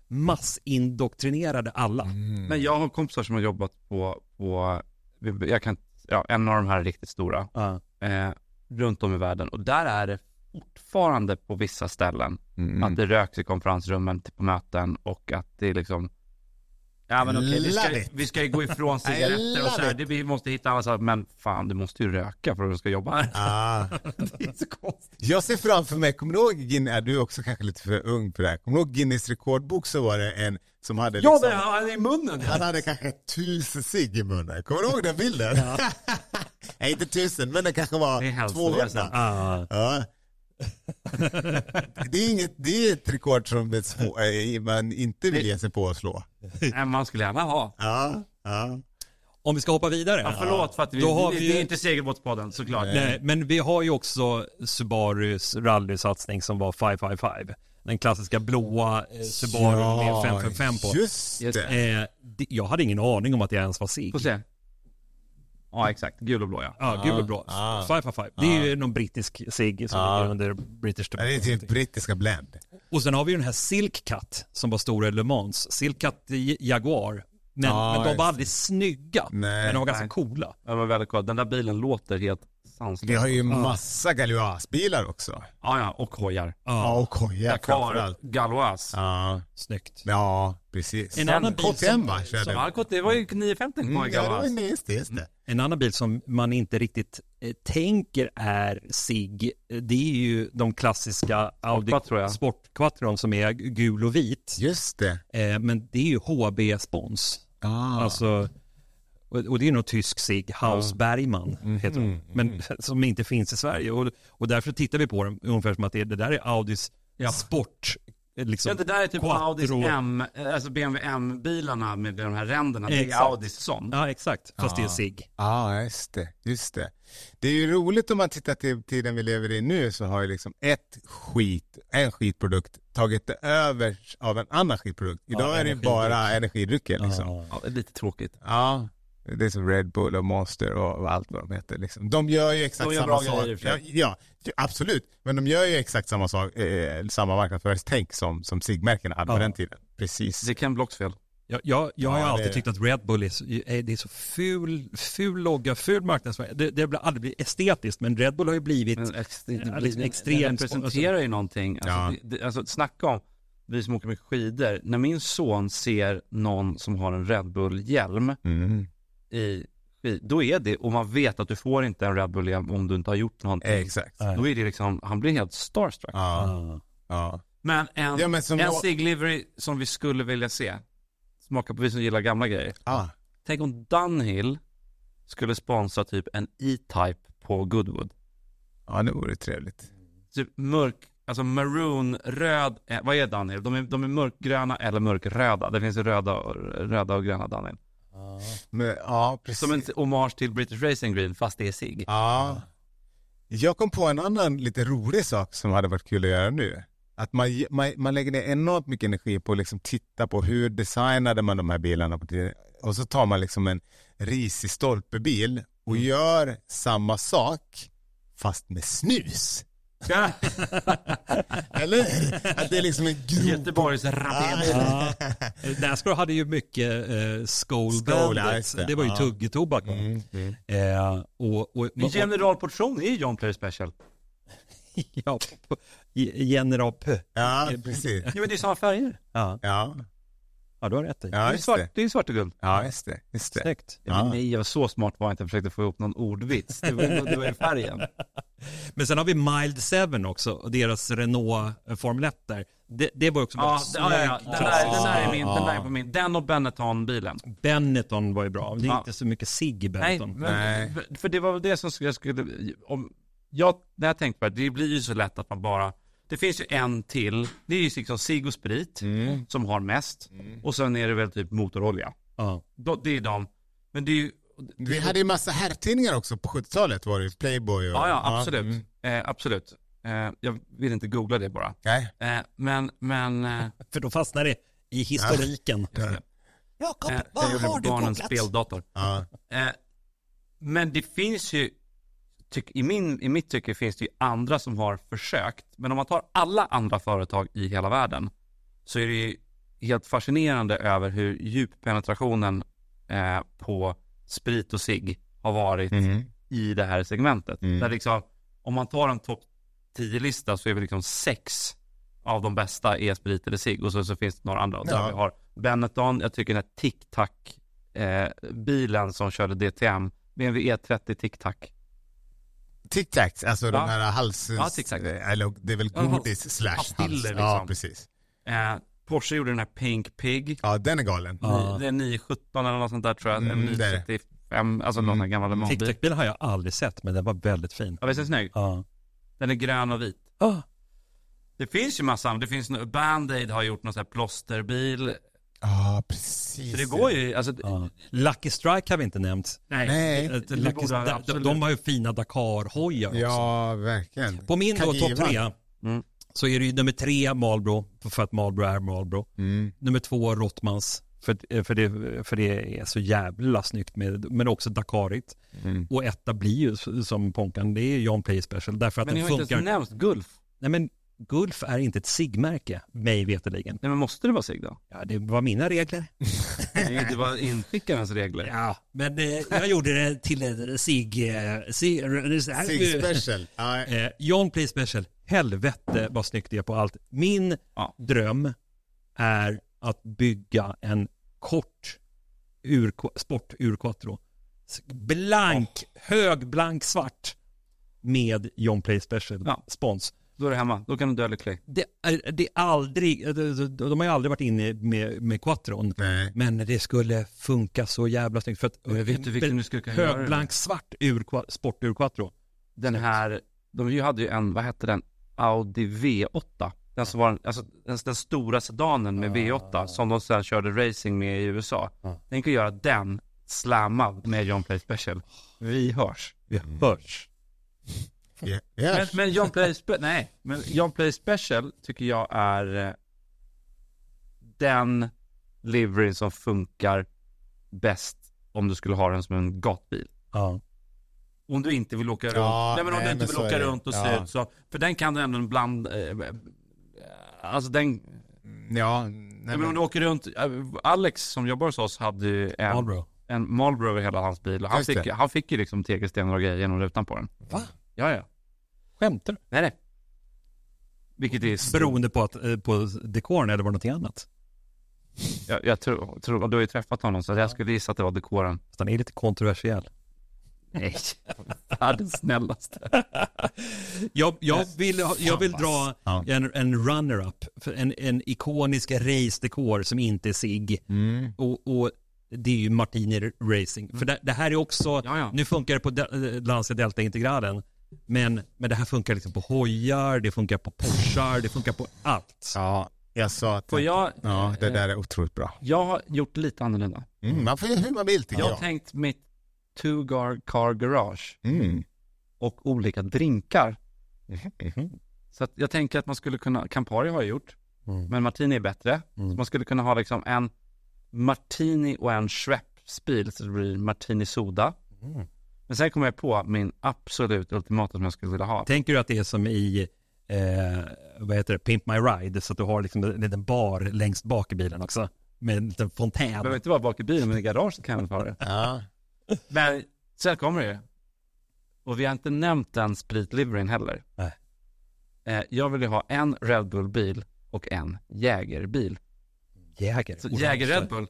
massindoktrinerade alla. Mm. Men jag har kompisar som har jobbat på, på jag kan, ja, en av de här riktigt stora Ja. eh, runt om i världen. Och där är det fortfarande på vissa ställen Mm. att det röks i konferensrummen på möten och att det är liksom ja men okej, vi, ska, Love it. vi ska ju gå ifrån cigaretter och så här, love det, vi måste hitta alla så här, men fan du måste ju röka för att du ska jobba här. Ah. Det är så konstigt. Jag ser framför mig, kommer du ihåg, Guinness, är du också kanske lite för ung för det här, kommer du ihåg Guinness rekordbok, så var det en som hade liksom, Ja, men han är i munnen. han hade kanske tusen cigg i munnen, kommer du ihåg den bilden? Ja. Nej, inte tusen, men det kanske var Det är hälsosamt. tvåhundra. Ah. Ja. Det är inget, det är ett rekord som är svår, eh, man inte vill ge sig på att slå. Nej, man skulle gärna ha. Ja, ja. Om vi ska hoppa vidare. Ja, förlåt för att vi, Då har det, vi det ju- är inte segelbåtspodden såklart. Nej, men vi har ju också Subarus rallysatsning som var fem fem fem. Den klassiska blåa eh, Subaru med fem fem fem på. Just Just det. Eh, det- jag hade ingen aning om att det ens var SIG. Får se. Ja, exakt. Gul och blå, ja. Ja, gul och blå. Ah. fem fem fem. Det är ju någon brittisk SIG som Ah. ligger under British Ja, det är typ brittiska Blend. Och sen har vi ju den här Silk Cut som var stor i Le Mans. Silk Cut Jaguar. Men, Ja, men de just var det. aldrig snygga. Nej. Men de var ganska Nej. coola. Den var väldigt cool. Den där bilen låter helt sanslös. Vi har ju massa Galois-bilar också. Ja, ja, och hojar. Ja, och kojar Dakar, framförallt. Galois. Ja, Snyggt. ja, precis. En annan bil K T M som- va? Som Körde. Alcott, det var ju nio femtio på Mm, en ja, det var Galois. ju just det, just det. En annan bil som man inte riktigt eh, tänker är SIG, eh, det är ju de klassiska Audi Sportquattro, ja. Sportquattron som är gul och vit. Just det. Eh, men det är ju H B Spons. Ah. Alltså, och, och det är nog tysk SIG, Haus Bergman heter de. Men som inte finns i Sverige. Och, och därför tittar vi på dem ungefär som att det, det där är Audis sport. eh, Liksom, Ja, det där är typ Quattro. Audis M, alltså B M W M-bilarna med de här ränderna. Det är Exakt. Audis sån. Ja, exakt. Fast det är SIG. Ja, just det, just det. Det är ju roligt om man tittar till tiden vi lever i nu, så har ju liksom ett skit, en skitprodukt tagit det över av en annan skitprodukt. Idag Ja, är det ju energidryck. bara energidrycker liksom. Ja. Ja, det är lite tråkigt. Det är som Red Bull och Monster och, och allt vad de heter liksom. De gör ju exakt De gör samma bra sak. grejer i och för Ja, sig. ja, absolut. Men de gör ju exakt samma sak, eh, samma marknadsföringstänk som, som Sigmärken hade på Ja. den tiden. Precis. Det är Ken Blocks fel. Jag, jag, jag har Ja, alltid det- tyckt att Red Bull är så, är, det är så ful, ful logga, ful marknadsföring. Det, det blir aldrig blivit estetiskt, men Red Bull har ju blivit... Men ex, det, Ja, det, liksom det, extremt- det representerar ju någonting. Alltså, Ja. det, det, alltså snacka om, vi som åker med skidor. När min son ser någon som har en Red Bull-hjälm Mm. i skid, då är det, och man vet att du får inte en Red Bull-hjälm om du inte har gjort någonting. Exakt. Nej. Då är det liksom, han blir helt starstruck. Ja. Ah. Ja. Men en, Ja, men som en jag- Sig Livery som vi skulle vilja se, smaka på vi som gillar gamla grejer. Ja. Tänk om Dunhill skulle sponsra typ en E-Type på Goodwood. Ja, det vore trevligt. Typ mörk, alltså maroon, röd, eh, vad är Dunhill? De är, de är mörkgröna eller mörkröda. Det finns ju röda, och- röda och gröna Dunhill. Men, ja, precis. Som en hommage till British Racing Green, fast det är sig. Ja. Jag kom på en annan lite rolig sak som hade varit kul att göra nu. Att man, man, man lägger ner enormt mycket energi på att liksom titta på hur designade man de här bilarna på tiden. Och så tar man liksom en risig stolpebil och gör samma sak fast med snus. Eller? Att det är liksom en grov... Göteborgs ratet. Ja. Nascar hade ju mycket eh, Skoal Skål, ja, Velvet. just det. det. var ju Ja. tuggetobak. va? Mm, mm. Eh, och, och, och, Generalportion är ju John Player Special. ja, på- General P. Ja, precis. Jo, men det är samma färger. Ja, Ja, ja, du har rätt i. ja det, är just svart, det. det är svart och guld. Ja, just det. Just det. Snyggt. Ja. Ja. Nej, jag var så smart var jag inte, jag försökte få ihop någon ordvits. Det var, det var ju färgen. Men sen har vi Mild Seven också och deras Renault eh, Formel ett där. Det, det var också Ja, bra. det- ja, ja, ja. Den, där, den där är min, den där är på min. Den och Benetton-bilen. Benetton var ju bra. Det är Ja. inte så mycket sig i Nej, Benetton. men, Nej. för- för det var väl det som jag skulle, om, jag, när jag tänkte på det, det blir ju så lätt att man bara, det finns ju en till, det är ju liksom Sig och Sprit Mm. som har mest, och sen är det väl typ motorolja. Ja. Då, det är de, men det är ju, Vi hade ju massa herrtidningar också på sjuttiotalet, var det ju Playboy och... ja ja absolut, mm. eh, absolut. Eh, jag vill inte googla det bara. Nej. Eh, men, men, eh, För då fastnar det i historiken. Ja. Jakob, eh, jag gjorde barnens speldator. Ja. Eh, men det finns ju, tyck, i, min, i mitt tycke finns det ju andra som har försökt. Men om man tar alla andra företag i hela världen så är det ju helt fascinerande över hur djup penetrationen eh, på sprit och cigg har varit Mm. i det här segmentet. Mm. Där liksom, om man tar en topp tio-lista så är vi liksom sex av de bästa är sprit eller cigg, och så, så finns det några andra. Och Ja. där vi har Benetton, jag tycker den här Tic-Tac eh, bilen som körde D T M, B M W E trettio Tic-Tac. Tic-tacs, alltså Ja. de här hals... Ja, tic-tac. Eller det är väl Ja, godis slash pastiller hals. liksom. Ja, precis. Eh, Porsche gjorde den här Pink Pig. Ja, den är galen. Ja. Det är nio sjutton eller något sånt där tror jag. Mm, nio det är det. trettiofem, alltså någon Mm. gammal bil. TikTok-bil har jag aldrig sett, men den var väldigt fin. Ja, visst är den snygg? Ja. Den är grön och vit. Ah. Det finns ju massa, det finns no- Band-Aid har gjort någon sån här plåsterbil. Ja, precis. Så det går ju, alltså, Ja. Lucky Strike har vi inte nämnt. nej. Nej. Ett det Lucky, borde de, absolut. de har ju fina Dakar-hojar också. Ja, verkligen. På min då Kagiva. topp tre Mm. så är det ju nummer tre Marlboro, för att Marlboro är Marlboro. Mm. Nummer två Rottmans, för, för, det, för det är så jävla snyggt med, men också Dakarigt. Mm. Och etta blir ju som Ponkan, det är John Play Special, därför att Men ni den har inte funkar. ens nämnt Gulf. Nej men Gulf är inte ett sigmärke, mig veterligen. Nej, men måste det vara sig då? Ja, det var mina regler. Nej, det var inskickarens regler. Ja, men eh, jag gjorde det till en sig... Eh, sig, Sig special. Ja. Eh, John Play Special, helvete vad snyggt det är på allt. Min Ja. dröm är att bygga en kort ur, sport ur quattro. Blank, hög, blank, svart med John Play Special Ja. spons. Då är det hemma, då kan du dö lycklig. Det är, det är aldrig, de, de har ju aldrig varit inne med, med quattron. Nej. Men det skulle funka så jävla snyggt för att Jag vet du vilken du skulle kunna göra hög, det? blank, svart ur, sport ur quattro. Den här, de ju hade ju en, vad hette den? Audi V åtta. Den som var, en- alltså den, den stora sedanen med V åtta som de sedan körde racing med i U S A. Ja. Den kan göra den slammad med John Play Special. Vi hörs. Vi hörs. Ja. Men, Ja. men John Play Special, nej, men John Play Special tycker jag är eh, den livery som funkar bäst om du skulle ha den som en gatbil. Ja. Om du inte vill åka runt. Ja, Nej, men om nej, du inte men vill så är åka det. runt och se Ja. ut så. För den kan du ändå ibland, eh, alltså den, Ja, nej, nej, men om men, du åker runt, eh, Alex som jobbar hos oss hade ju en Marlboro. en Marlboro över hela hans bil. Och han Just det. fick, han fick ju liksom tegelstenar och grejer genom rutan på den. Va? Ja, ja. Skämtar du? Nej, nej. Vilket är Beroende på, att, eh, på dekoren eller var det något annat. Jag, jag tror, tror, du har ju träffat honom så jag skulle gissa att det var dekoren. Så han är lite kontroversiell. Nej, världens snällaste. Jag, jag, vill, ha- jag vill dra Ja. en, en runner-up, för en, en ikonisk race-dekor som inte är sig. mm. Och, och det är ju Martini Racing. För det, det här är också, Ja, ja. nu funkar det på De- Lancia Delta Integralen, men, men det här funkar liksom på hojar, det funkar på Porschar, det funkar på allt. Ja, jag sa att Får jag, ja, det där är otroligt bra. jag har gjort lite annorlunda. Mm, man får göra hur man vill tycker Jag har jag. tänkt mitt two-car car garage Mm. och olika drinkar. Mhm. Så att jag tänker att man skulle kunna, Campari har jag gjort, Mm. men Martini är bättre. Mm. Så man skulle kunna ha liksom en Martini och en Schweppes-bil, så det blir Martini Soda. Mm. Men sen kommer jag på min absolut ultimata som jag skulle vilja ha. Tänker du att det är som i eh, vad heter det, Pimp My Ride, så att du har liksom en liten bar längst bak i bilen också, med en liten Det fontän. behöver inte vara bak i bilen, men i garaget kan jag väl ha det. Ja. Men sen kommer det. Och vi har inte nämnt den spritliveryn heller. Nej. Eh, jag vill ju ha en Red Bull-bil och en Jägerbil. Jäger. Så Orange. Jäger Red Bull,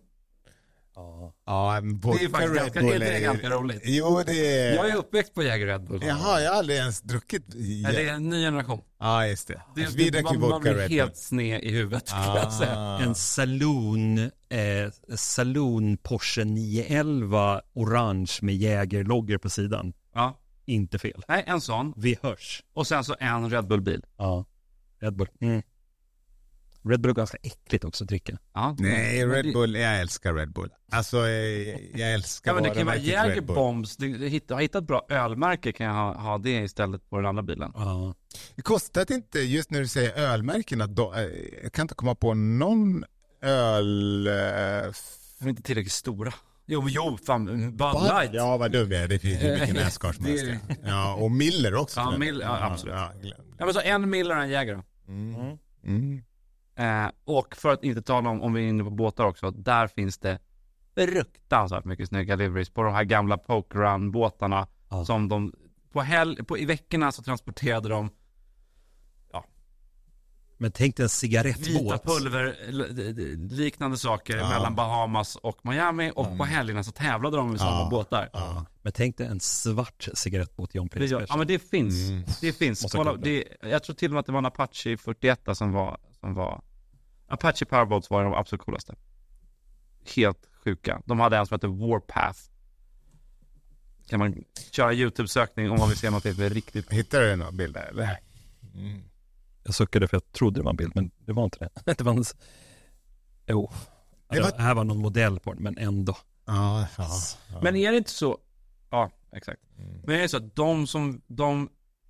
Ja. Ja, en vodka det är faktiskt Red ganska, Bull är det är- ganska roligt. Jo, det är... Jag är uppväxt på Jäger Red Bull. Jaha, jag har aldrig ens druckit. Nej, det är en ny generation. Ja, just det. Det, Vi det, drack ju man, man vodka blir Red Bull. helt sned i huvudet, kan jag säga. Ah. En saloon, eh, saloon Porsche nio elva orange med Jägerlogger på sidan. Ja. Inte fel. Nej, en sån. Vi hörs. Och sen så en Red Bull-bil. Ja. Red Bull. Mm. Red Bull är ganska äckligt också att dricka. Ja, Nej, men Red det- Bull, jag älskar Red Bull. Alltså, eh, jag älskar Ja, men det kan vara varumärket Red Jäger Bull. Bombs. Du, du hitt- har hittat bra ölmärke, kan jag ha, ha det istället på den andra bilen. Ja. Det kostar det inte, just när du säger ölmärkena, då, eh, jag kan inte komma på någon öl... Eh, De är inte tillräckligt stora. Jo, jo, fan, Bud Bud- Light. Ja, vad dum jag är. Det finns ju mycket Nascar som helst. Det- Ja, och Miller också. Ja, tror jag. Miller, ja, absolut. Ja, glöm. Ja, men så en Miller och en Jäger då. Mm. Mm. Eh, och för att inte tala om, om vi är inne på båtar också, där finns det fruktansvärt mycket snygga liveries på de här gamla poker run båtarna Ja. som de på, hel, på i veckorna så transporterade de Men tänk dig en vita cigarettbåt. pulver liknande saker Ja. mellan Bahamas och Miami och Mm. på helgerna så tävlade de i samma Ja. båtar. Ja. Men tänk dig en svart cigarettbåt John Det, Pires gör- ja men det finns. Mm. Det finns. Måste Kolla, kolla. det, jag tror till och med att det var en Apache fyrtioett som var, som var Apache Powerboats var de absolut coolaste. Helt sjuka. De hade en som hette Warpath. Kan man köra YouTube-sökning om man vill se något som är riktigt. Hittar du några bilder eller? Mm. Jag suckade för jag trodde det var en bild, men det var inte det. Det var en... Jo. Det var- Det här var någon modell på den, men ändå. Ja, ja, ja. Men är det inte så? Ja, exakt. Mm. Men är det så att de som de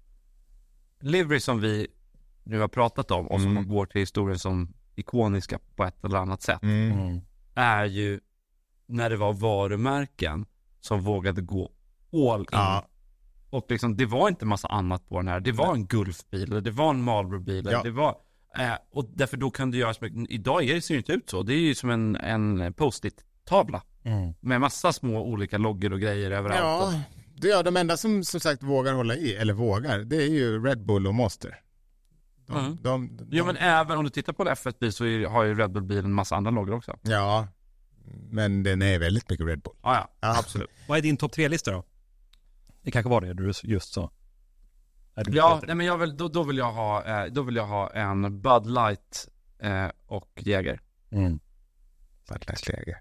livery som vi nu har pratat om och som Mm. går till historien som ikoniska på ett eller annat sätt Mm. Mm. är ju när det var varumärken som vågade gå all in. Ja. Och liksom, det var inte massa annat på den här. Det var en Gulfbil, eller det var en Marlboro-bil, eller Ja. det var... Eh, och därför då kan du göra som... Idag är det, ser det inte ut så. Det är ju som en, en post-it-tavla. Mm. Med massa små olika loggor och grejer överallt. Ja, det är de enda som som sagt vågar hålla i, eller vågar, det är ju Red Bull och Monster. De, Mm. de, de, Jo, men även om du tittar på en F ett-bil så är, har ju Red Bull-bilen en massa andra loggor också. Ja, men den är väldigt mycket Red Bull. Ja, ja, Ja. absolut. Vad är din topp tre-lista då? Det kanske var det du just sa. Är du Ja, Peter? nej, men jag vill, då, då, vill jag ha, eh, då vill jag ha en Bud Light eh, och Jäger. Mm. Läge.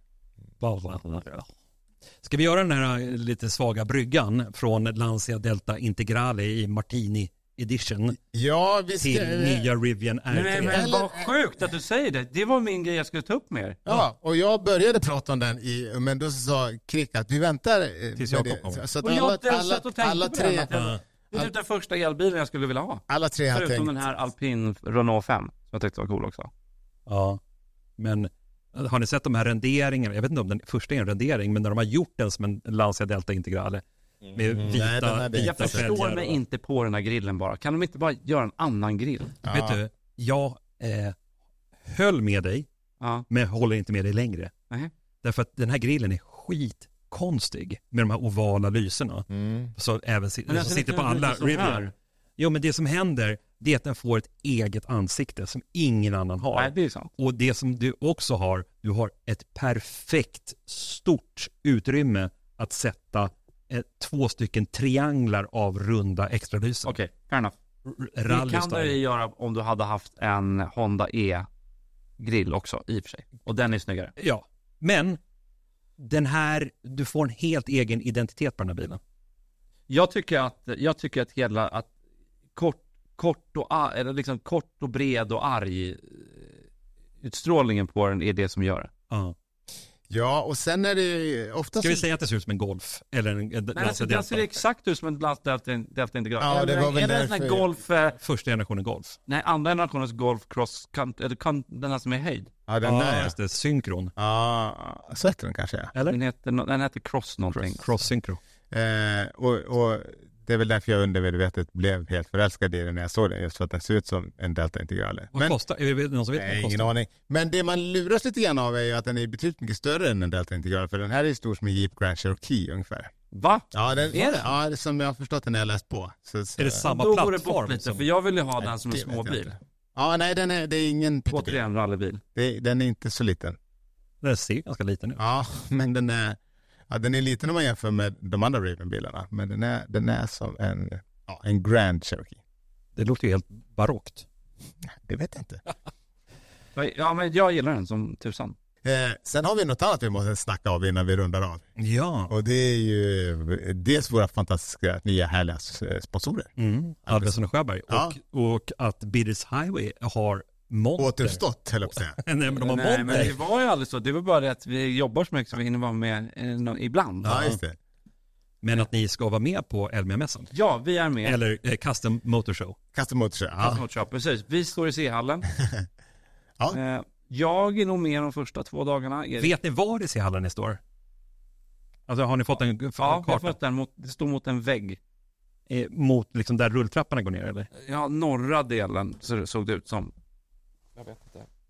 Ska vi göra den här lite svaga bryggan från Lancia Delta Integrale i Martini Edition Ja, vi ska... till nya Rivian R tre? Nej, men vad sjukt att du säger det. Det var min grej jag skulle ta upp med er. Ja, och jag började prata om den i, men då sa Krick att vi väntar eh, Tills med jag det. kommer. Så att Och jag alla, har inte alla, sett och tänkt alla, på tre, den, att jag- Ja. Det är typ den första elbilen jag skulle vilja ha. alla tre har Förutom tänkt. den här Alpine Renault fem, som jag tyckte var cool också. Ja, men har ni sett de här renderingarna? Jag vet inte om den första är en rendering, men när de har gjort den som en Lancia Delta Integrale med Mm. vita, Nej, den hade vita Jag förstår fälgar mig och- inte på den här grillen bara. Kan de inte bara göra en annan grill? Ja. Vet du, jag eh, höll med dig, Ja. men jag håller inte med dig längre. Nej. Därför att den här grillen är skitkonstig med de här ovala lyserna. Mm. Så även si- Men som alltså, sitter det på kan alla bli så Rivian. här. Jo, men det som händer det är att den får ett eget ansikte som ingen annan har. Nej, det är sant. Och det som du också har, du har ett perfekt stort utrymme att sätta eh, två stycken trianglar av runda extralysen. Okej, fair enough. R- Det Rally kan du style. ju göra om du hade haft en Honda E-grill också, i och för sig. Och den är snyggare. Ja, men den här, du får en helt egen identitet på den här bilen. Jag tycker att, jag tycker att hela, att kort, kort och, ar- eller liksom kort och bred och arg eh, utstrålningen på den är det som gör det. Ja. Ja, och sen är det ofta Ska vi så- säga att det ser ut som en Golf? Eller en, en Men Lancia alltså, den ser Delta? exakt ut som en Delta, Delta Integral. Ja, det Eller var väl är det en sån här därför- Golf, eh, Första generationen Golf. nej, andra generationens Golf Cross, kant, eller kant, den här som är höjd. Ja, den Ja, där. just det. Synkron. Ja, så heter den kanske. Ja. Eller? Den heter, no- den heter Cross någonting. Cross Syncro. Eh, och, och det är väl därför jag undermedvetet blev helt förälskad i den när jag såg den, just för att den ser ut som en Delta Integrale. Vad kostar? Är det någon som vet vad Nej, den ingen kostar? aning. Men det man luras lite grann av är ju att den är betydligt mycket större än en Delta Integrale, för den här är stor som en Jeep Grand Cherokee ungefär. Va? Ja, den, Är det? Ja, det är som jag har förstått den när jag läst på. Så, så, Är det samma Då går det bort plattform? lite, som- för jag vill ju ha den som en det vet jag småbil. inte. Ja, nej, den är, det är ingen pyttebil. Återigen rallybil. Det, den är inte så liten. Den ser ganska liten ut. Ja, men den är, ja, den är liten om man jämför med de andra Raven-bilarna. Men den är, den är som en, ja, en Grand Cherokee. Det låter ju helt barockt. Det vet jag inte. Ja, men jag gillar den som tusan. Eh, sen har vi något annat vi måste snacka av innan vi rundar av. Ja. Och det är ju dels våra fantastiska nya härliga eh, sponsorer. Mm. Alvesson och Sjöberg. Ja. Och, och att Bidders Highway har monter. Återuppstått, höll jag på att säga. Nej, men de har Nej, men monter. det var ju aldrig så. Det var bara det att vi jobbar så mycket så vi hinner vara med eh, nå- ibland. Ja, just det. Men att ni ska vara med på Elmia-mässan. Ja, vi är med. Eller eh, Custom Motor Show. Custom Motor. Ja. Ja. Precis. Vi står i C-hallen. Ja. Eh, jag är nog med de första två dagarna. Erik. Vet ni var i C-hallen ni står? Alltså har ni fått en Ja, jag har karta fått den mot, det står mot en vägg. eh, mot liksom där rulltrapporna går ner eller? Ja, norra delen så såg det ut som. Jag vet inte.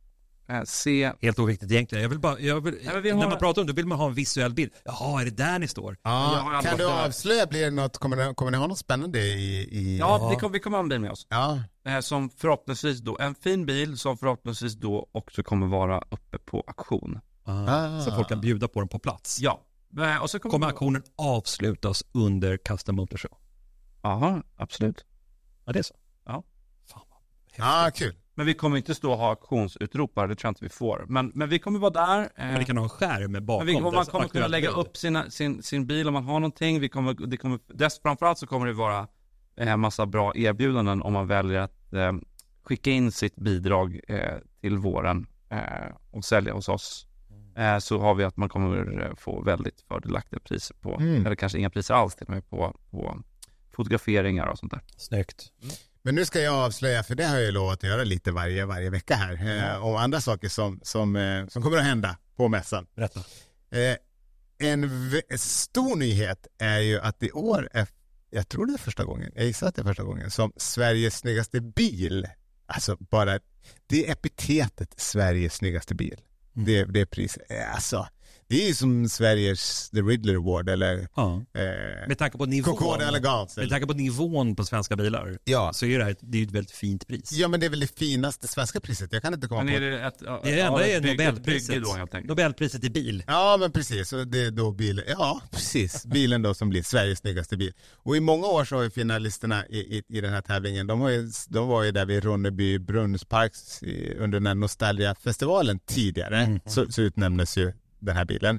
eh, se... Helt oviktigt egentligen. Jag vill bara, jag vill, Nej, vi har... När man pratar om det vill man ha en visuell bild. Jaha, är det där ni står? Ja, kan du avslöja, blir det något, kommer, det, kommer ni ha något spännande i... i... Ja, vi kommer, vi kommer ha en bil med oss. Ja. Eh, som förhoppningsvis då, en fin bil som förhoppningsvis då också kommer vara uppe på auktion. Ah. Så folk kan bjuda på den på plats. Ja. Eh, och så kommer, kommer auktionen avslutas under Custom Motor Show? Jaha, absolut. Ja, det är så. Ja. Fan vad Ja, kul. Men vi kommer inte stå och ha auktionsutropare, det tror jag inte vi får. Men, men vi kommer vara där. Eh, Men vi kan ha en skärm bakom. men vi kommer, man kommer kunna lägga bild. upp sina, sin, sin bil om man har någonting. Vi kommer, det kommer, dess, framförallt så kommer det vara en massa bra erbjudanden om man väljer att eh, skicka in sitt bidrag eh, till våren eh, och sälja hos oss. Eh, så har vi att man kommer få väldigt fördelaktiga priser på, Mm. eller kanske inga priser alls till och med på, på fotograferingar och sånt där. Snyggt. Men nu ska jag avslöja, för det har jag ju lovat att göra lite varje, varje vecka här. Eh, och andra saker som, som, eh, som kommer att hända på mässan. Berätta. Eh, en v- stor nyhet är ju att i år är, jag tror det är första gången, jag gissar att det är första gången, som Sveriges snyggaste bil, alltså bara, det är epitetet Sveriges snyggaste bil. Mm. Det, det är pris, alltså, det är ju som Sveriges The Riddler Award eller Ja. eh, Med tanke på nivån. Concorde Elegance. Med tanke på nivån på svenska bilar. Ja. Så är det här, det är ju ett väldigt fint pris. Ja, men det är väl det finaste svenska priset. Jag kan inte komma Men på är det ett, Det är ändå ja, är ett bygge- ett Nobelpriset. bygge då helt enkelt. Nobelpriset i bil. Ja, men precis. Och det är då bilen. Ja, precis. Bilen då som blir Sveriges snyggaste bil. Och i många år så har ju finalisterna i, i, i den här tävlingen, de, har ju, de var ju där vid Ronneby Brunnsparks i, under den här Nostalgia-festivalen tidigare. Mm. Så, så utnämndes ju den här bilen.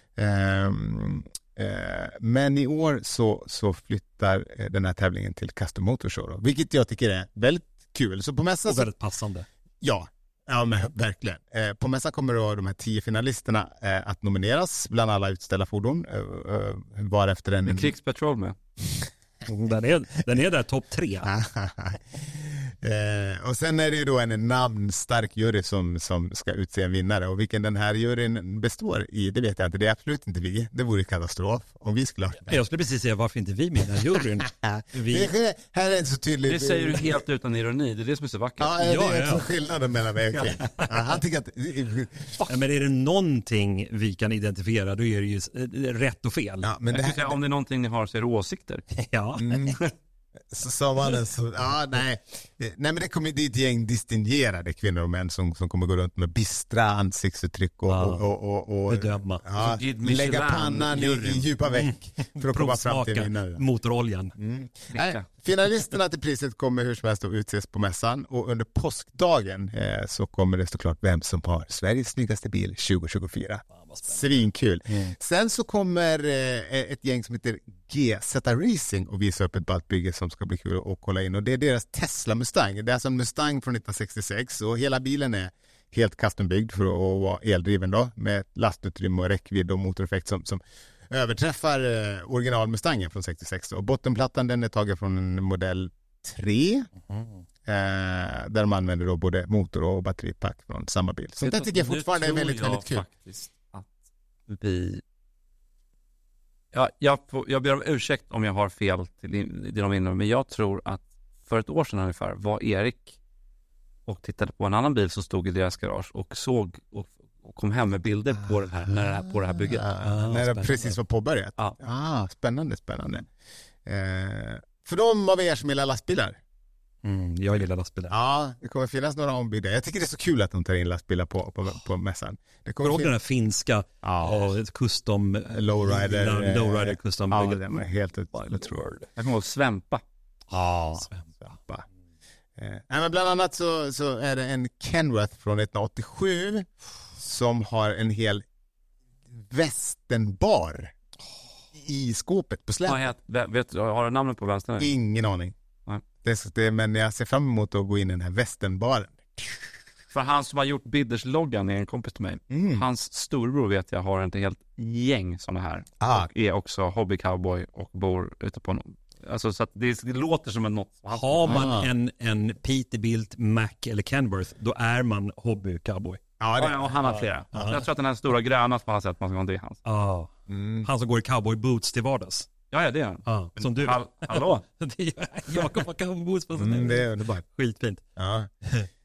Ehm, eh, men i år så, så flyttar eh, den här tävlingen till Custom Motor Show då, vilket jag tycker är väldigt kul. Så på mässan Och så, väldigt passande. ja, ja men verkligen. Eh, på mässan kommer då de här tio finalisterna eh, att nomineras bland alla utställda fordon. Eh, eh, var efter en... En krigspetrol med. Den är, den är där topp tre. eh, och sen är det ju då en namnstark jury som, som ska utse en vinnare. Och vilken den här juryn består i, det vet jag inte. Det är absolut inte vi. Det vore katastrof om vi skulle ha det. Jag skulle precis säga varför inte vi med i den här juryn. Vi, Det är, här är inte så tydligt. Det säger du helt utan ironi, det är det som är så vackert. Ja, det är Ja, också ja. skillnaden mellan mig och Kim. Ja, han tycker att... ja, men är det någonting vi kan identifiera, då är det ju eh, rätt och fel. Ja, men Jag det skulle säga, här... om det är någonting ni har så är det åsikter. Ja. Mm. Så sa man det så, ja nej. Nej men det kommer det är ett gäng distingerade kvinnor och män som, som kommer gå runt med bistra ansiktsuttryck och, Ja. och, och, och, och Bedöma. ja, Guide Michelin, lägga pannan i, i djupa veck för att komma fram till Provsmaka vinnare. motoroljan. Mm. Nej, finalisterna till priset kommer hur som helst att utses på mässan och under påskdagen eh, så kommer det såklart vem som har Sveriges snyggaste bil tjugo tjugofyra. Svinkul. Mm. Sen så kommer eh, ett gäng som heter G Z Racing och visa upp ett ballt bygge som ska bli kul att kolla in och det är deras Tesla Mustang. Det är alltså en Mustang från nittonhundrasextiosex och hela bilen är helt custombyggd för att vara eldriven då med lastutrymme och räckvidd och motoreffekt som, som överträffar eh, original Mustangen från sextiosex och bottenplattan den är tagen från en modell tre mm. eh, där de använder då både motor och batteripack från samma bil. Så det tycker jag fortfarande är väldigt, jag väldigt kul. Faktiskt att vi... Ja, jag, får, jag ber om ursäkt om jag har fel till det de vinner, men jag tror att för ett år sedan ungefär var Erik och tittade på en annan bil som stod i deras garage och såg och, och kom hem med bilder på, den här, när det här, på det här bygget. Ah, när det precis var påbörjat. Ja. Ah, spännande, spännande. Eh, för de av er som gillar lastbilar. Mm, jag gillar lastbilar. Ja, det kommer finnas några ombyggda. Jag tycker det är så kul att de tar in lastbilar på, på, på mässan. Det kommer Kommer du ihåg fin- den här finska Ja. eh, custom Lowrider, bilar, lowrider custom Ja, bygget? den var helt ut. Jag tror det. Jag kommer ihåg Svempa. Ja, Svampa. Eh, nej, men bland annat så, så är det en Kenworth från nittonhundraåttiosju som har en hel västenbar i skåpet på Vad släpet. heter, vet, vet, har du namnet på vänster? Ingen aning. Nej. Det, är så- det, men jag ser fram emot att gå in i den här västenbaren. För han som har gjort Bidders-loggan är en kompis till mig. Mm. Hans storbror vet jag har ett helt gäng sådana här. Ah. Och är också hobbycowboy och bor ute på någon. Alltså så att det, det låter som en något. Har man Ah. en, en Peterbilt, Mac eller Kenworth, då är man hobby-cowboy. Ja, Ja, det, ja, och han har flera. Ja. Jag tror att den här stora gröna som han har sett, man ska gå till hans. Ah. mm. Han som går i cowboy-boots till vardags. Ja, ja, det är han. Ah. Som du. Hall, hallå? Det är Jakob har cowboy-boots på sig. Mm, det är underbart. Skitfint. Ja.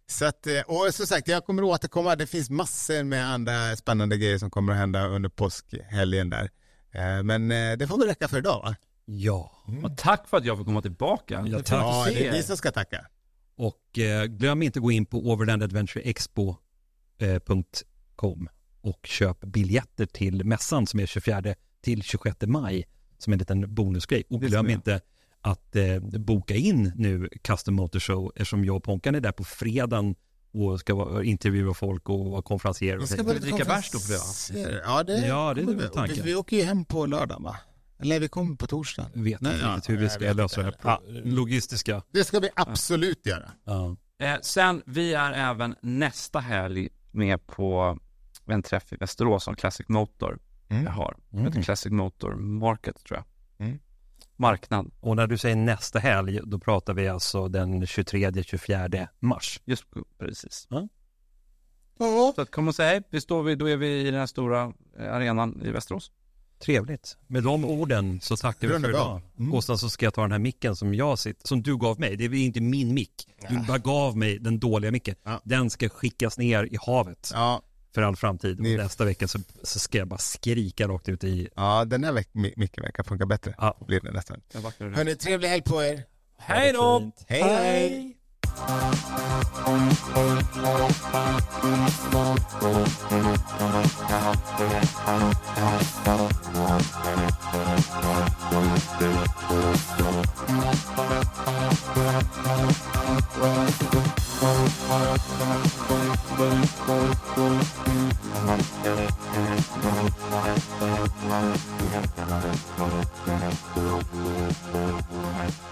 Så att, och som sagt, jag kommer att återkomma. Det finns massor med andra spännande grejer som kommer att hända under påskhelgen där. Men det får väl räcka för idag, va? Ja. Mm. Och tack för att jag får komma tillbaka. Ja, tack. Ja, det är vi som ska tacka. Och eh, glöm inte att gå in på overland adventure expo punkt com och köp biljetter till mässan som är tjugofjärde till tjugosjätte maj som en liten bonusgrej. Och glöm inte att eh, boka in nu Custom Motor Show eftersom jag och Ponkan är där på fredagen och ska vara, intervjua folk och vara konferencier. Och ska bara dricka bärs då för det. Ja, det, ja, det är väl tanken. Vi, vi åker ju hem på lördag, va? Eller vi kommer på torsdag. Vet Nej, inte ja, riktigt hur vi ska lösa det här. Ja. Logistiska. Det ska vi absolut ja. göra. Ja. Eh, sen, vi är även nästa helg med på en träff i Västerås som Classic Motor Mm. jag har. Mm. Heter Classic Motor Market, tror jag. Mm. Marknad. Och när du säger nästa helg, då pratar vi alltså den tjugotredje till tjugofjärde mars. Just precis. Ja. Ja. Så att kom och säg, vi står vi, då är vi i den här stora eh, arenan i Västerås. Trevligt. Med de orden så tackar vi för idag. Mm. Och sen så ska jag ta den här micken som jag sitter, som du gav mig. Det är inte min mick. Du bara gav mig den dåliga micken. Ja. Den ska skickas ner i havet Ja. för all framtid. Ni- Och nästa vecka så, så ska jag bara skrika rakt ut i... Ja, den här veck- mi- micken verkar funka bättre. Ja. Blir det nästan. Jag backar det. Hörni, trevlig helg på er. Hej då! Fint. Hej, hej. Thank you.